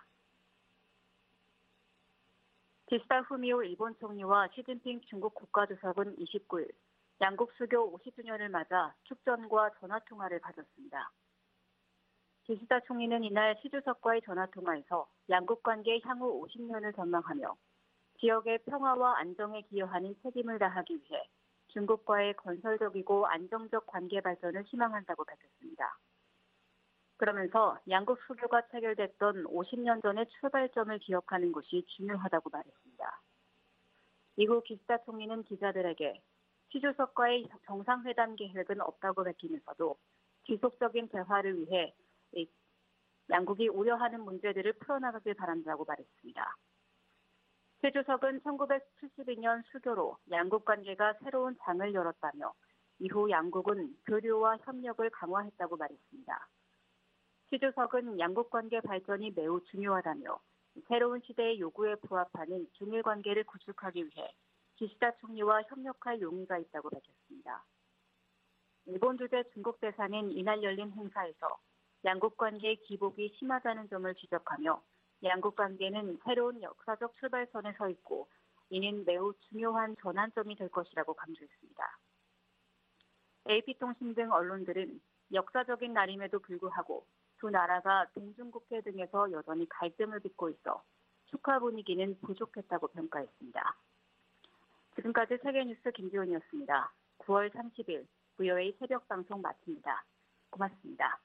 기시다 후미오 일본 총리와 시진핑 중국 국가주석은 29일 양국 수교 50주년을 맞아 축전과 전화통화를 가졌습니다. 기시다 총리는 이날 시 주석과의 전화통화에서 양국 관계 향후 50년을 전망하며 지역의 평화와 안정에 기여하는 책임을 다하기 위해 중국과의 건설적이고 안정적 관계 발전을 희망한다고 밝혔습니다. 그러면서 양국 수교가 체결됐던 50년 전의 출발점을 기억하는 것이 중요하다고 말했습니다. 이후 기시다 총리는 기자들에게 시 주석과의 정상회담 계획은 없다고 밝히면서도 지속적인 대화를 위해 양국이 우려하는 문제들을 풀어나가길 바란다고 말했습니다. 시 주석은 1972년 수교로 양국 관계가 새로운 장을 열었다며 이후 양국은 교류와 협력을 강화했다고 말했습니다. 시 주석은 양국 관계 발전이 매우 중요하다며 새로운 시대의 요구에 부합하는 중일 관계를 구축하기 위해 기시다 총리와 협력할 용의가 있다고 밝혔습니다. 일본 주재 중국 대사는 이날 열린 행사에서 양국 관계의 기복이 심하다는 점을 지적하며 양국 관계는 새로운 역사적 출발선에 서 있고 이는 매우 중요한 전환점이 될 것이라고 강조했습니다. AP통신 등 언론들은 역사적인 날임에도 불구하고 두 나라가 동중국해 등에서 여전히 갈등을 빚고 있어 축하 분위기는 부족했다고 평가했습니다. 지금까지 세계뉴스 김지훈이었습니다. 9월 30일 VOA 새벽 방송 마칩니다. 고맙습니다.